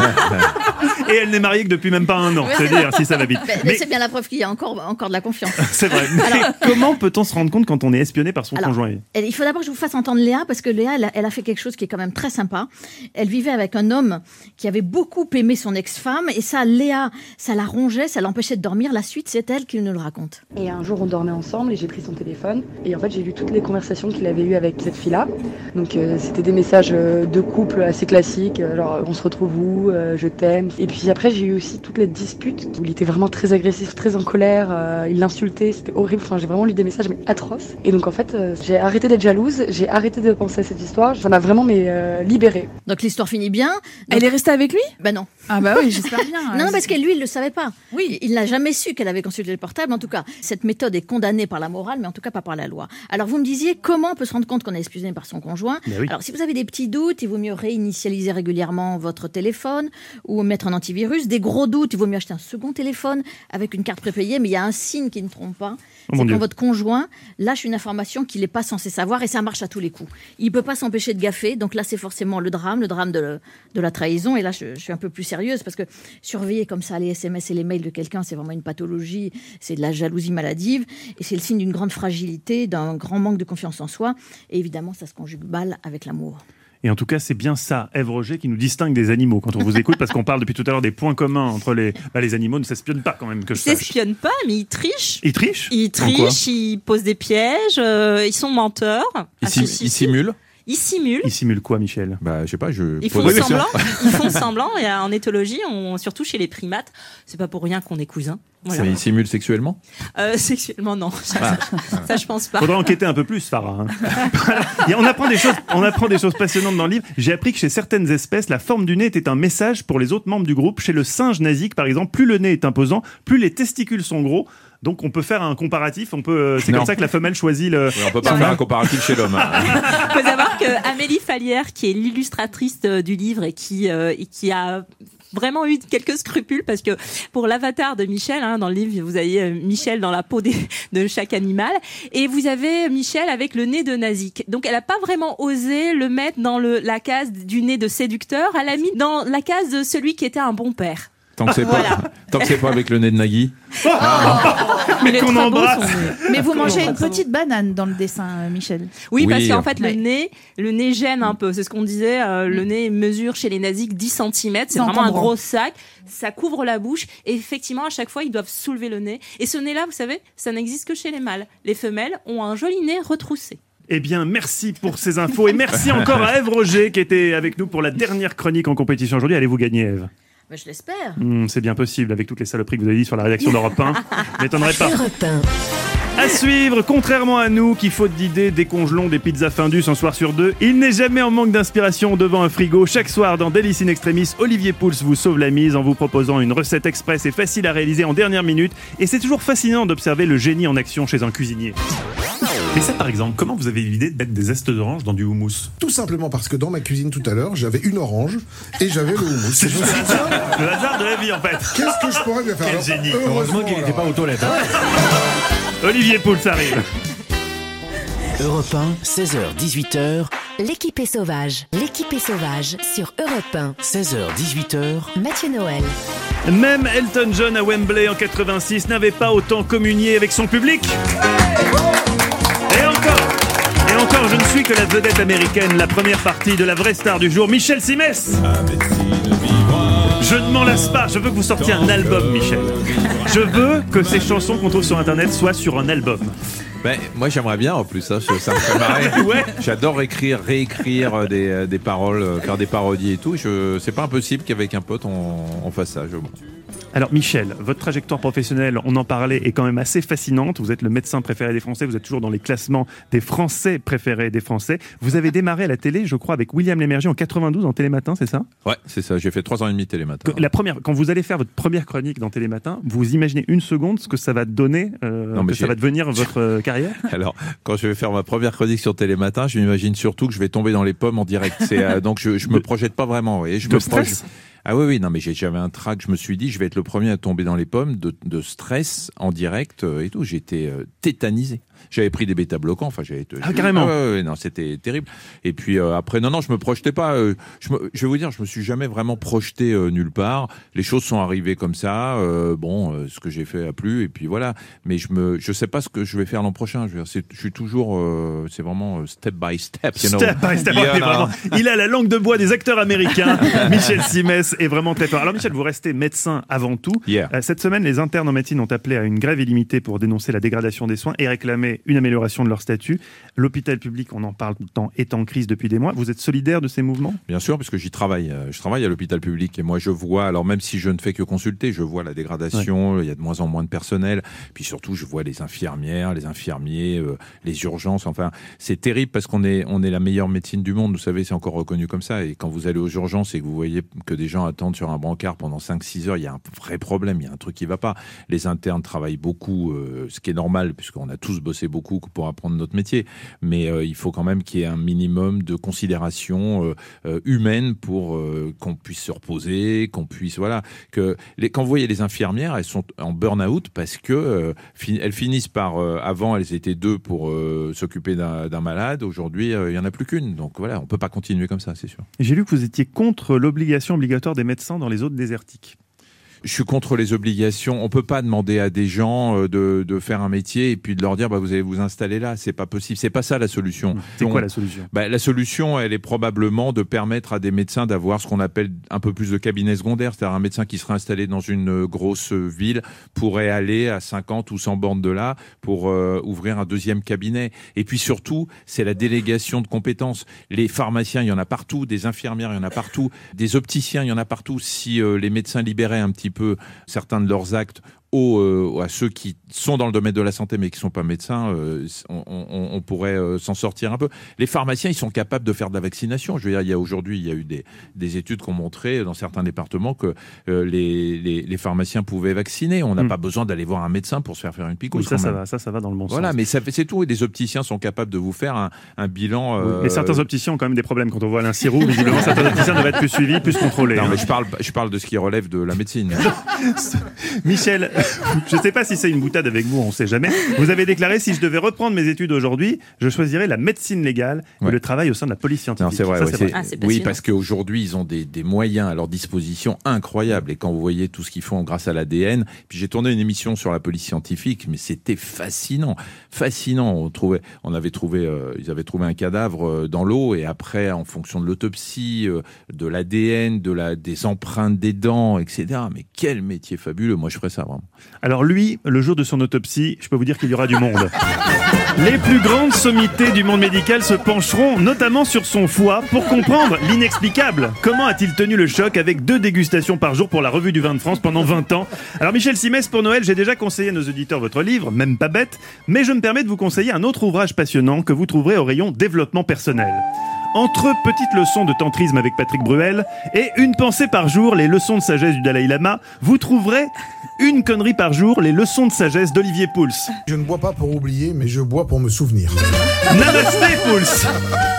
Et elle n'est mariée que depuis même pas un an. C'est dire si ça va vite. Mais, mais... mais c'est bien la preuve qu'il y a encore, encore de la confiance. C'est vrai. Mais alors, comment peut-on se rendre compte quand on est espionné par son alors, conjoint? Il faut d'abord que je vous fasse entendre Léa, parce que Léa, elle a, elle a fait quelque chose qui est quand même très sympa. Elle vivait avec un homme qui avait beaucoup aimé son ex-femme. Et ça, Léa, ça la rongeait, ça l'empêchait de dormir. La suite, c'est elle qui nous le raconte. Et un jour, on dormait ensemble et j'ai pris son téléphone. Et en fait, j'ai lu toutes les conversations qu'il avait eues avec cette fille-là. Donc, euh, c'était des messages de couple assez classiques. Genre, on se retrouve où, euh, je t'aime. Et puis après, j'ai eu aussi toutes les disputes où il était vraiment très agressif, très en colère. Euh, il l'insultait, c'était horrible. Enfin, j'ai vraiment lu des messages mais atroces. Et donc, en fait, euh, j'ai arrêté d'être jalouse. J'ai arrêté de penser à cette histoire. Ça m'a vraiment mais, euh, libérée. Donc, l'histoire finit bien. Donc... Elle est restée avec lui? Ben non. Ah bah oui, j'espère bien. Non, parce que lui, il le savait pas. Oui. Il n'a jamais su qu'elle avait consulté le portable. En tout cas, cette méthode est condamnée par la morale, mais en tout cas pas par la loi. Alors, vous me disiez, comment on peut se rendre compte qu'on est espionné par son conjoint? Oui. Alors, si vous avez des petits doutes, il vaut mieux réinitialiser régulièrement votre téléphone ou mettre un antivirus. Des gros doutes, il vaut mieux acheter un second téléphone avec une carte prépayée, mais il y a un signe qui ne trompe pas. Oh c'est quand Dieu. votre conjoint lâche une information qu'il n'est pas censé savoir et ça marche à tous les coups. Il ne peut pas s'empêcher de gaffer. Donc là, c'est forcément le drame, le drame de, le, de la trahison. Et là, je, je suis un peu plus sérieuse parce que surveiller comme ça les S M S et les mails de quelqu'un, c'est vraiment une pathologie. C'est de la jalousie maladive et c'est le signe d'une grande fragilité, d'un grand manque de confiance en soi. Et évidemment, ça se conjugue mal avec l'amour. Et en tout cas, c'est bien ça, Ève Roger, qui nous distingue des animaux quand on vous écoute, parce qu'on parle depuis tout à l'heure des points communs entre les... Bah, les animaux ne s'espionnent pas quand même, que je Ils sache. s'espionnent pas, mais ils trichent. Ils trichent Ils trichent, ils posent des pièges, euh, ils sont menteurs. Ils, sim- ils simulent Ils simulent. Ils simulent quoi, Michel? Bah, je sais pas, je... Ils font pose- semblant. Ils font semblant. Et en éthologie, on, surtout chez les primates, c'est pas pour rien qu'on est cousins. Voilà. Mais ils simulent sexuellement? Euh, sexuellement, non. Ça, Ah. ça, ça, je pense pas. Faudrait enquêter un peu plus, Farah. Hein. Et on apprend des choses, on apprend des choses passionnantes dans le livre. J'ai appris que chez certaines espèces, la forme du nez était un message pour les autres membres du groupe. Chez le singe nasique, par exemple, plus le nez est imposant, plus les testicules sont gros. Donc on peut faire un comparatif. On peut. C'est Non. comme ça que la femelle choisit le. Oui, on peut pas faire un comparatif chez l'homme. hein. Il faut savoir que Amélie Fallière, qui est l'illustratrice euh, du livre et qui, euh, et qui a vraiment eu quelques scrupules parce que pour l'avatar de Michel, hein, dans le livre, vous avez euh, Michel dans la peau des, de chaque animal et vous avez Michel avec le nez de Nazik. Donc elle a pas vraiment osé le mettre dans le, la case du nez de séducteur, elle l'a mis dans la case de celui qui était un bon père. Tant que c'est Voilà. pas, tant que c'est pas avec le nez de Nagui. Oh Mais Il est qu'on très beau, embrasse. son nez. Mais vous Qu'on mangez une embrasse. petite banane dans le dessin, euh, Michel. Oui, Oui. parce qu'en fait, Ouais. le nez, le nez gêne un peu. C'est ce qu'on disait. euh, le nez mesure chez les Naziks dix centimètres. C'est C'est vraiment un encombrant. gros sac. Ça couvre la bouche. Et effectivement, à chaque fois, ils doivent soulever le nez. Et ce nez-là, vous savez, ça n'existe que chez les mâles. Les femelles ont un joli nez retroussé. Eh bien, merci pour ces infos et merci encore à Ève Roger qui était avec nous pour la dernière chronique en compétition aujourd'hui. Allez-vous gagner, Ève? Bah, je l'espère. Hmm, c'est bien possible avec toutes les saloperies que vous avez dit sur la rédaction d'Europe un. M'étonnerait pas. Europe un. À suivre, contrairement à nous qui, faute d'idées, décongelons des pizzas findus un soir sur deux, il n'est jamais en manque d'inspiration devant un frigo. Chaque soir dans Délices in Extremis, Olivier Pouls vous sauve la mise en vous proposant une recette express et facile à réaliser en dernière minute. Et c'est toujours fascinant d'observer le génie en action chez un cuisinier. Et ça, par exemple, comment vous avez eu l'idée de mettre des zestes d'orange dans du houmous? Tout simplement parce que dans ma cuisine tout à l'heure, j'avais une orange et j'avais le houmous. Et je me suis dit, tiens, Le hasard de la vie en fait. qu'est-ce que je pourrais bien faire? Quel Alors, génie. Heureusement qu'il n'était pas aux toilettes. hein. Olivier Pouls arrive. Europe un, seize heures dix-huit heures, L'équipe est sauvage. L'équipe est sauvage sur Europe un. seize heures dix-huit heures. Mathieu Noël. Même Elton John à Wembley en quatre-vingt-six n'avait pas autant communié avec son public. Et encore, et encore, je ne suis que la vedette américaine, la première partie de la vraie star du jour, Michel Simès. Je ne m'en lasse pas, je veux que vous sortiez un album, Michel. Je veux que ces chansons qu'on trouve sur Internet soient sur un album. Ben, moi j'aimerais bien en plus, hein, ça me fait marrer. Ouais. J'adore écrire, réécrire euh, des, euh, des paroles, euh, faire des parodies et tout. Je, c'est pas impossible qu'avec un pote on, on fasse ça. Je... Alors Michel, votre trajectoire professionnelle, on en parlait, est quand même assez fascinante. Vous êtes le médecin préféré des Français, vous êtes toujours dans les classements des Français préférés des Français. Vous avez démarré à la télé, je crois, avec William Lémergie en quatre-vingt-douze en Télématin, c'est ça? Ouais, c'est ça. J'ai fait trois ans et demi de Télématin. Que- La première, quand vous allez faire votre première chronique dans Télématin, vous imaginez une seconde ce que ça va donner, euh, Non, mais que ça j'ai- va devenir votre euh, carrière? Alors, quand je vais faire ma première chronique sur Télématin, je m'imagine surtout que je vais tomber dans les pommes en direct. C'est, euh, donc je, je me projette pas vraiment. Vous voyez, je De me stress? projette- Ah oui, oui, non, mais j'ai- j'avais un trac. Je me suis dit, je vais être le premier à tomber dans les pommes de, de stress en direct euh, et tout. J'étais euh, tétanisé. J'avais pris des bêta-bloquants. Enfin, j'avais. Ah, carrément. Ah, ouais, ouais, non, c'était terrible. Et puis euh, après, non, non, je me projetais pas. euh, je, me- je vais vous dire, je me suis jamais vraiment projeté euh, nulle part. Les choses sont arrivées comme ça. euh, bon, euh, ce que j'ai fait a plu. Et puis voilà. Mais je me, je sais pas ce que je vais faire l'an prochain. Je, veux dire, c'est- je suis toujours. euh, c'est vraiment euh, step by step. You know. Step by step. Yeah, Ok, non. vraiment. Il a la langue de bois des acteurs américains. Michel Simès est vraiment très fort. Alors Michel, vous restez médecin avant tout. Yeah. Euh, Cette semaine, les internes en médecine ont appelé à une grève illimitée pour dénoncer la dégradation des soins et réclamer une amélioration de leur statut. L'hôpital public, on en parle tout le temps, est en crise depuis des mois. Vous êtes solidaire de ces mouvements? Bien sûr, parce que j'y travaille. Euh, Je travaille à l'hôpital public et moi je vois, alors même si je ne fais que consulter, je vois la dégradation, il y a de moins en moins de personnel, puis surtout je vois les infirmières, les infirmiers, euh, les urgences, enfin c'est terrible parce qu'on est, on est la meilleure médecine du monde, vous savez, c'est encore reconnu comme ça et quand vous allez aux urgences et que vous voyez que des gens attendent sur un brancard pendant cinq six heures, il y a un vrai problème, il y a un truc qui va pas. Les internes travaillent beaucoup, euh, ce qui est normal puisqu'on a tous bossé beaucoup pour apprendre notre métier, mais euh, il faut quand même qu'il y ait un minimum de considération euh, euh, humaine pour euh, qu'on puisse se reposer, qu'on puisse voilà que les, quand vous voyez les infirmières, elles sont en burn-out parce que euh, fin, elles finissent par euh, avant elles étaient deux pour euh, s'occuper d'un, d'un malade, aujourd'hui euh, il y en a plus qu'une, donc voilà on peut pas continuer comme ça, c'est sûr. J'ai lu que vous étiez contre l'obligation obligatoire des médecins dans les zones désertiques. Je suis contre les obligations. On peut pas demander à des gens euh, de, de faire un métier et puis de leur dire bah vous allez vous installer là. C'est pas possible. C'est pas ça la solution. C'est On- quoi la solution? Bah, la solution, elle est probablement de permettre à des médecins d'avoir ce qu'on appelle un peu plus de cabinets secondaires. C'est-à-dire un médecin qui serait installé dans une euh, grosse euh, ville pourrait aller à cinquante ou cent bornes de là pour euh, ouvrir un deuxième cabinet. Et puis surtout, c'est la délégation de compétences. Les pharmaciens, il y en a partout. Des infirmières, il y en a partout. Des opticiens, il y en a partout. Si euh, les médecins libéraient un petit peu certains de leurs actes aux, euh, à ceux qui sont dans le domaine de la santé mais qui sont pas médecins, euh, on, on, on pourrait euh, s'en sortir un peu. Les pharmaciens, ils sont capables de faire de la vaccination. Je veux dire, il y a aujourd'hui, il y a eu des, des études qui ont montré dans certains départements que euh, les, les, les pharmaciens pouvaient vacciner. On n'a mmh. pas besoin d'aller voir un médecin pour se faire faire une piqûre. Oui, ça, ça va, ça, ça va dans le bon voilà, sens. Voilà, mais ça, c'est tout. Et des opticiens sont capables de vous faire un, un bilan. Euh... Oui, mais certains opticiens ont quand même des problèmes. Quand on voit Alain Sirou, visiblement, certains opticiens doivent être plus suivis, plus contrôlés. Non, hein. mais je parle, je parle de ce qui relève de la médecine. Michel, je ne sais pas si c'est une boutade avec vous, on ne sait jamais. Vous avez déclaré, si je devais reprendre mes études aujourd'hui, je choisirais la médecine légale ouais. et le travail au sein de la police scientifique. Non, c'est vrai. Ça, ouais, c'est c'est... vrai. Ah, c'est oui, parce qu'aujourd'hui, ils ont des, des moyens à leur disposition incroyables. Et quand vous voyez tout ce qu'ils font grâce à l'A D N, puis j'ai tourné une émission sur la police scientifique, mais c'était fascinant. Fascinant. On, trouvait, on avait trouvé, euh, ils avaient trouvé un cadavre euh, dans l'eau et après, en fonction de l'autopsie, euh, de l'A D N, de la, des empreintes des dents, et cetera. Mais quel métier fabuleux. Moi, je ferais ça vraiment. Alors lui, le jour de son autopsie, je peux vous dire qu'il y aura du monde. Les plus grandes sommités du monde médical se pencheront notamment sur son foie pour comprendre l'inexplicable. Comment a-t-il tenu le choc avec deux dégustations par jour pour la Revue du vin de France pendant vingt ans? Alors Michel Simès, pour Noël, j'ai déjà conseillé à nos auditeurs votre livre, même pas bête, mais je me permets de vous conseiller un autre ouvrage passionnant que vous trouverez au rayon développement personnel. Entre petites leçons de tantrisme avec Patrick Bruel et une pensée par jour, les leçons de sagesse du Dalai Lama, vous trouverez une connerie par jour, les leçons de sagesse d'Olivier Pouls. Je ne bois pas pour oublier, mais je bois pour me souvenir. Namasté Pouls.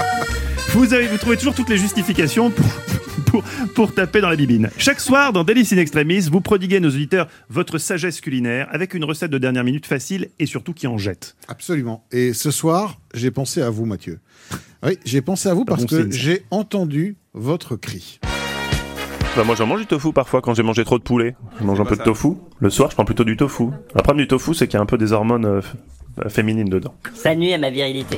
Vous, avez, vous trouvez toujours toutes les justifications pour, pour, pour taper dans la bibine. Chaque soir, dans Délices in Extremis, vous prodiguez à nos auditeurs votre sagesse culinaire avec une recette de dernière minute facile et surtout qui en jette. Absolument. Et ce soir, j'ai pensé à vous, Mathieu. Oui, j'ai pensé à vous parce bon que signe, j'ai entendu votre cri. Bah moi j'en mange du tofu parfois quand j'ai mangé trop de poulet. Je mange un peu de tofu. Le soir je prends plutôt du tofu. Le problème du tofu c'est qu'il y a un peu des hormones euh, f- féminines dedans. Ça nuit à ma virilité.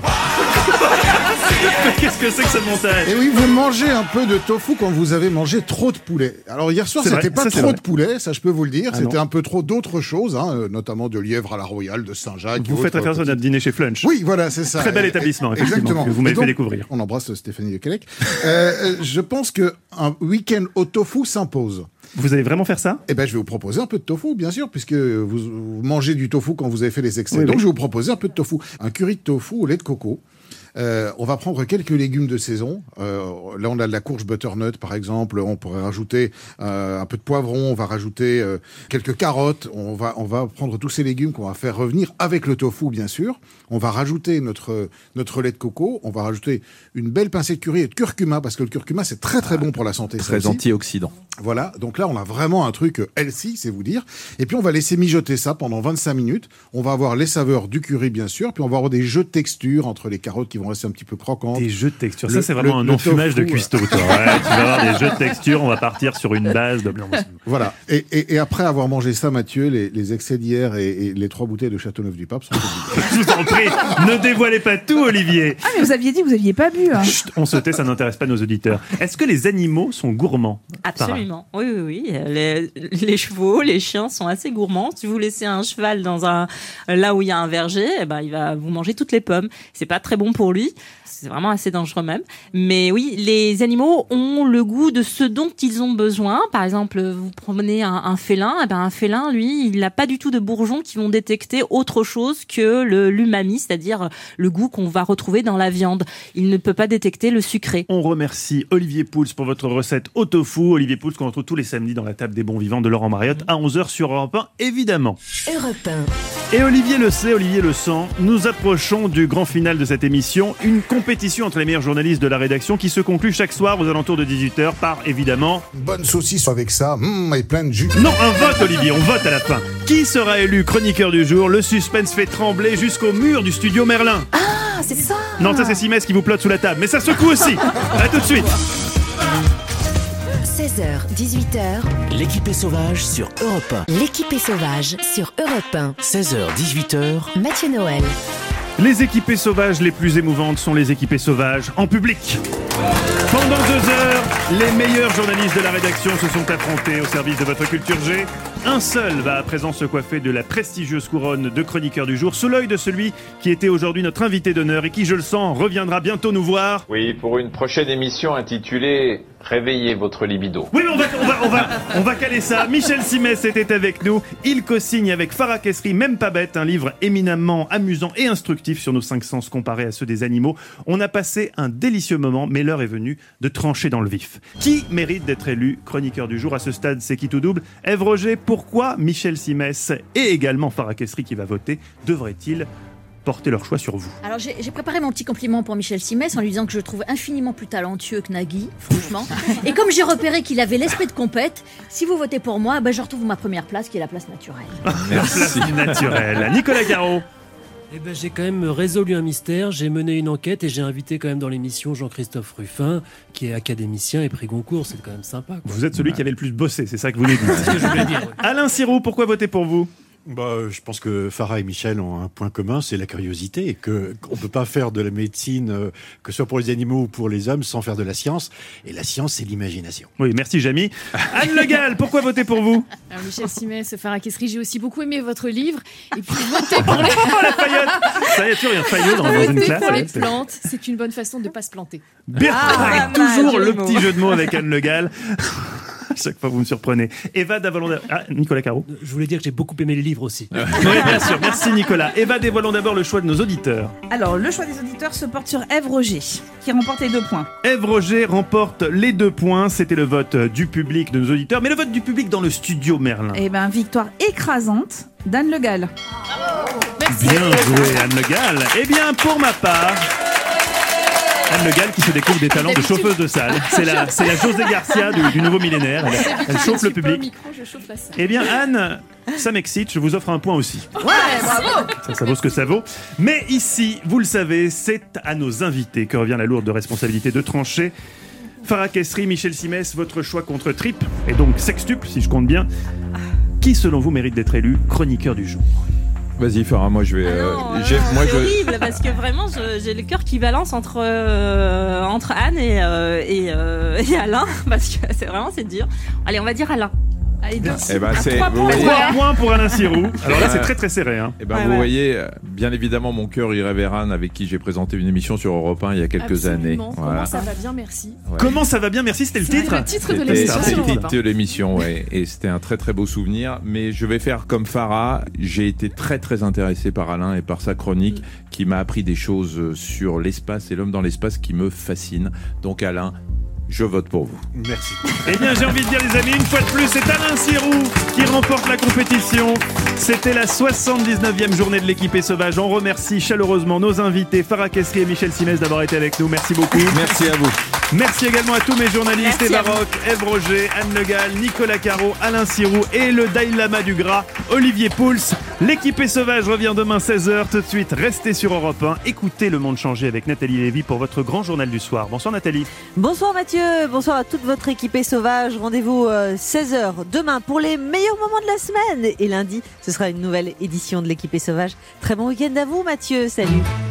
Qu'est-ce que c'est que cette montagne? Et oui, vous mangez un peu de tofu quand vous avez mangé trop de poulet. Alors hier soir, c'est c'était vrai, pas ça, trop de poulet, ça je peux vous le dire. Ah, c'était non. un peu trop d'autres choses, hein, notamment de lièvre à la royale, de Saint-Jacques. Vous faites référence à notre dîner chez Flunch. Oui, voilà, c'est ça. Très bel établissement, effectivement, exactement. Que vous m'avez donc, fait découvrir. On embrasse Stéphanie Lequelec. euh, je pense qu'un week-end au tofu s'impose. Vous allez vraiment faire ça? Eh ben, je vais vous proposer un peu de tofu, bien sûr, puisque vous, vous mangez du tofu quand vous avez fait les excès. Oui, donc, oui. je vais vous proposer un peu de tofu. Un curry de tofu au lait de coco. Euh, on va prendre quelques légumes de saison. Euh, là, on a de la courge butternut, par exemple. On pourrait rajouter euh, un peu de poivron. On va rajouter euh, quelques carottes. On va, on va prendre tous ces légumes qu'on va faire revenir avec le tofu, bien sûr. On va rajouter notre, notre lait de coco. On va rajouter une belle pincée de curry et de curcuma, parce que le curcuma, c'est très, très bon pour la santé. Très antioxydant. Voilà. Donc là, on a vraiment un truc healthy, c'est vous dire. Et puis, on va laisser mijoter ça pendant vingt-cinq minutes. On va avoir les saveurs du curry, bien sûr. Puis, on va avoir des jeux de texture entre les carottes qui vont rester un petit peu croquantes. Des jeux de texture. Le, ça, c'est vraiment le, un non-fumage de cuistot, toi. Ouais, tu vas avoir des jeux de texture. On va partir sur une base de... Voilà. Et, et, et après avoir mangé ça, Mathieu, les, les excès d'hier et, et les trois bouteilles de Châteauneuf-du-Pape sont... Je vous en prie, ne dévoilez pas tout, Olivier. Ah, mais vous aviez dit que vous n'aviez pas bu. Hein. Chut, on se tait, ça n'intéresse pas nos auditeurs. Est-ce que les animaux sont gourmands? Absolument. Oui, oui, oui. Les, les chevaux, les chiens sont assez gourmands. Si vous laissez un cheval dans un, là où il y a un verger, eh ben, il va vous manger toutes les pommes. C'est pas très bon pour lui. C'est vraiment assez dangereux même. Mais oui, les animaux ont le goût de ce dont ils ont besoin. Par exemple, vous promenez un, un félin, et ben un félin, lui, il n'a pas du tout de bourgeons qui vont détecter autre chose que le, l'umami, c'est-à-dire le goût qu'on va retrouver dans la viande. Il ne peut pas détecter le sucré. On remercie Olivier Pouls pour votre recette au tofu. Olivier Pouls qu'on retrouve tous les samedis dans la table des bons vivants de Laurent Mariotte à onze heures sur Europe un, évidemment. Europe un. Et Olivier le sait, Olivier le sent, nous approchons du grand final de cette émission, une compétition entre les meilleurs journalistes de la rédaction qui se conclut chaque soir aux alentours de dix-huit heures par, évidemment... Une bonne saucisse avec ça, mmh, et plein de jus. Non, un vote, Olivier, on vote à la fin. Qui sera élu chroniqueur du jour? Le suspense fait trembler jusqu'au mur du studio Merlin. Ah, c'est ça. Non, ça c'est Simès qui vous plotte sous la table, mais ça secoue aussi. À tout de suite. seize heures, dix-huit heures. L'équipée sauvage sur Europe un. L'équipée sauvage sur Europe un. seize heures, dix-huit heures. Mathieu Noël. Les équipées sauvages les plus émouvantes sont les équipées sauvages en public. Pendant deux heures, les meilleurs journalistes de la rédaction se sont affrontés au service de votre culture G. Un seul va à présent se coiffer de la prestigieuse couronne de chroniqueur du jour, sous l'œil de celui qui était aujourd'hui notre invité d'honneur et qui, je le sens, reviendra bientôt nous voir. Oui, pour une prochaine émission intitulée « Réveillez votre libido ». Oui, mais on va, on va, on va, on va caler ça. Michel Simès était avec nous. Il co-signe avec Farah Kessri, même pas bête, un livre éminemment amusant et instructif sur nos cinq sens comparés à ceux des animaux. On a passé un délicieux moment, mais l'heure est venue de trancher dans le vif. Qui mérite d'être élu chroniqueur du jour? À ce stade, c'est qui tout double? Ève Roger, pourquoi Michel Simès et également Farah Kessri qui va voter devraient-ils porter leur choix sur vous? Alors j'ai, j'ai préparé mon petit compliment pour Michel Simès en lui disant que je le trouve infiniment plus talentueux que Nagui, franchement. Et comme j'ai repéré qu'il avait l'esprit de compète, si vous votez pour moi, ben je retrouve ma première place qui est la place naturelle. La place naturelle. Nicolas Caro. Eh ben, j'ai quand même résolu un mystère, j'ai mené une enquête et j'ai invité quand même dans l'émission Jean-Christophe Ruffin, qui est académicien et prix Goncourt, c'est quand même sympa, quoi. Vous êtes celui qui avait le plus bossé, c'est ça que vous voulez dire. C'est ce que je voulais dire. Ouais. Alain Sirou, pourquoi voter pour vous? Bah, je pense que Farah et Michel ont un point commun, c'est la curiosité, et que qu'on peut pas faire de la médecine, euh, que ce soit pour les animaux ou pour les hommes, sans faire de la science. Et la science, c'est l'imagination. Oui, merci Jamy. Anne Le Gall, pourquoi voter pour vous? Alors Michel Simès, Farah Kessri, j'ai aussi beaucoup aimé votre livre. Et puis voter pour les... Oh la faillotte. Ça y est, toujours il y a un faillot dans, dans une classe. Pour les plantes, c'est une bonne façon de ne pas se planter. Bien, Ah, toujours mal, le joli petit mot. jeu de mots avec Anne Le Gall. Chaque fois, vous me surprenez. Eva Davalon. Ah, Nicolas Caro. Je voulais dire que j'ai beaucoup aimé les livres aussi. Oui, bien sûr. Merci, Nicolas. Eva, dévoilons d'abord le choix de nos auditeurs. Alors, le choix des auditeurs se porte sur Ève Roger, qui remporte les deux points. Ève Roger remporte les deux points. C'était le vote du public de nos auditeurs. Mais le vote du public dans le studio Merlin. Eh ben, victoire écrasante d'Anne Le Gall. Bien joué, Anne Le Gall. Eh bien, pour ma part... Anne Le Gall qui se découvre des talents de chauffeuse de salle. C'est la, c'est la José Garcia du, du nouveau millénaire. Elle, elle chauffe le public. Eh bien, Anne, ça m'excite. Je vous offre un point aussi. Ouais, bravo. Ça, ça vaut ce que ça vaut. Mais ici, vous le savez, c'est à nos invités que revient la lourde responsabilité de trancher. Farah Kessri, Michel Simès, votre choix contre Trip, et donc Sextuple, si je compte bien. Qui, selon vous, mérite d'être élu chroniqueur du jour? Vas-y Farah, moi je vais... euh, Non, j'ai- euh, moi, c'est je... horrible parce que vraiment je- j'ai le cœur qui balance entre, euh, entre Anne et, euh, et, euh, et Alain parce que c'est vraiment c'est dur. Allez, on va dire Alain. Allez, deux. Eh ben, c'est- Trois vous points. voyez- Trois points pour Alain Sirou. Alors là, Euh, c'est très très serré. Hein. Eh ben, Ouais, vous ouais. voyez, euh, bien évidemment, mon cœur irait vers Anne, avec qui j'ai présenté une émission sur Europe un il y a quelques années. Absolument. Comment ça va bien, merci. Ouais. Comment ça va bien? Merci, c'était le C'était titre. le titre de C'était l'émission c'était sur le Europe titre de l'émission, ouais. Et c'était un très très beau souvenir. Mais je vais faire comme Farah. J'ai été très très intéressé par Alain et par sa chronique qui m'a appris des choses sur l'espace et l'homme dans l'espace qui me fascinent. Donc Alain, je vote pour vous. Merci. Eh bien, j'ai envie de dire, les amis, une fois de plus, c'est Alain Sirou qui remporte la compétition. C'était la soixante-dix-neuvième journée de l'équipée sauvage. On remercie chaleureusement nos invités, Farah Kessri et Michel Simès, d'avoir été avec nous. Merci beaucoup. Merci à vous. Merci également à tous mes journalistes, Merci Eva à vous. Roch, Ève Roger, Anne Le Gall, Nicolas Caro, Alain Sirou et le Dalai Lama du Gras, Olivier Pouls. L'équipée sauvage revient demain seize heures. Tout de suite, restez sur Europe un. Écoutez Le Monde changer avec Nathalie Lévy pour votre grand journal du soir. Bonsoir Nathalie. Bonsoir Mathieu, bonsoir à toute votre équipée sauvage. Rendez-vous euh, seize heures demain pour les meilleurs moments de la semaine. Et lundi, ce sera une nouvelle édition de l'équipée sauvage. Très bon week-end à vous Mathieu, salut.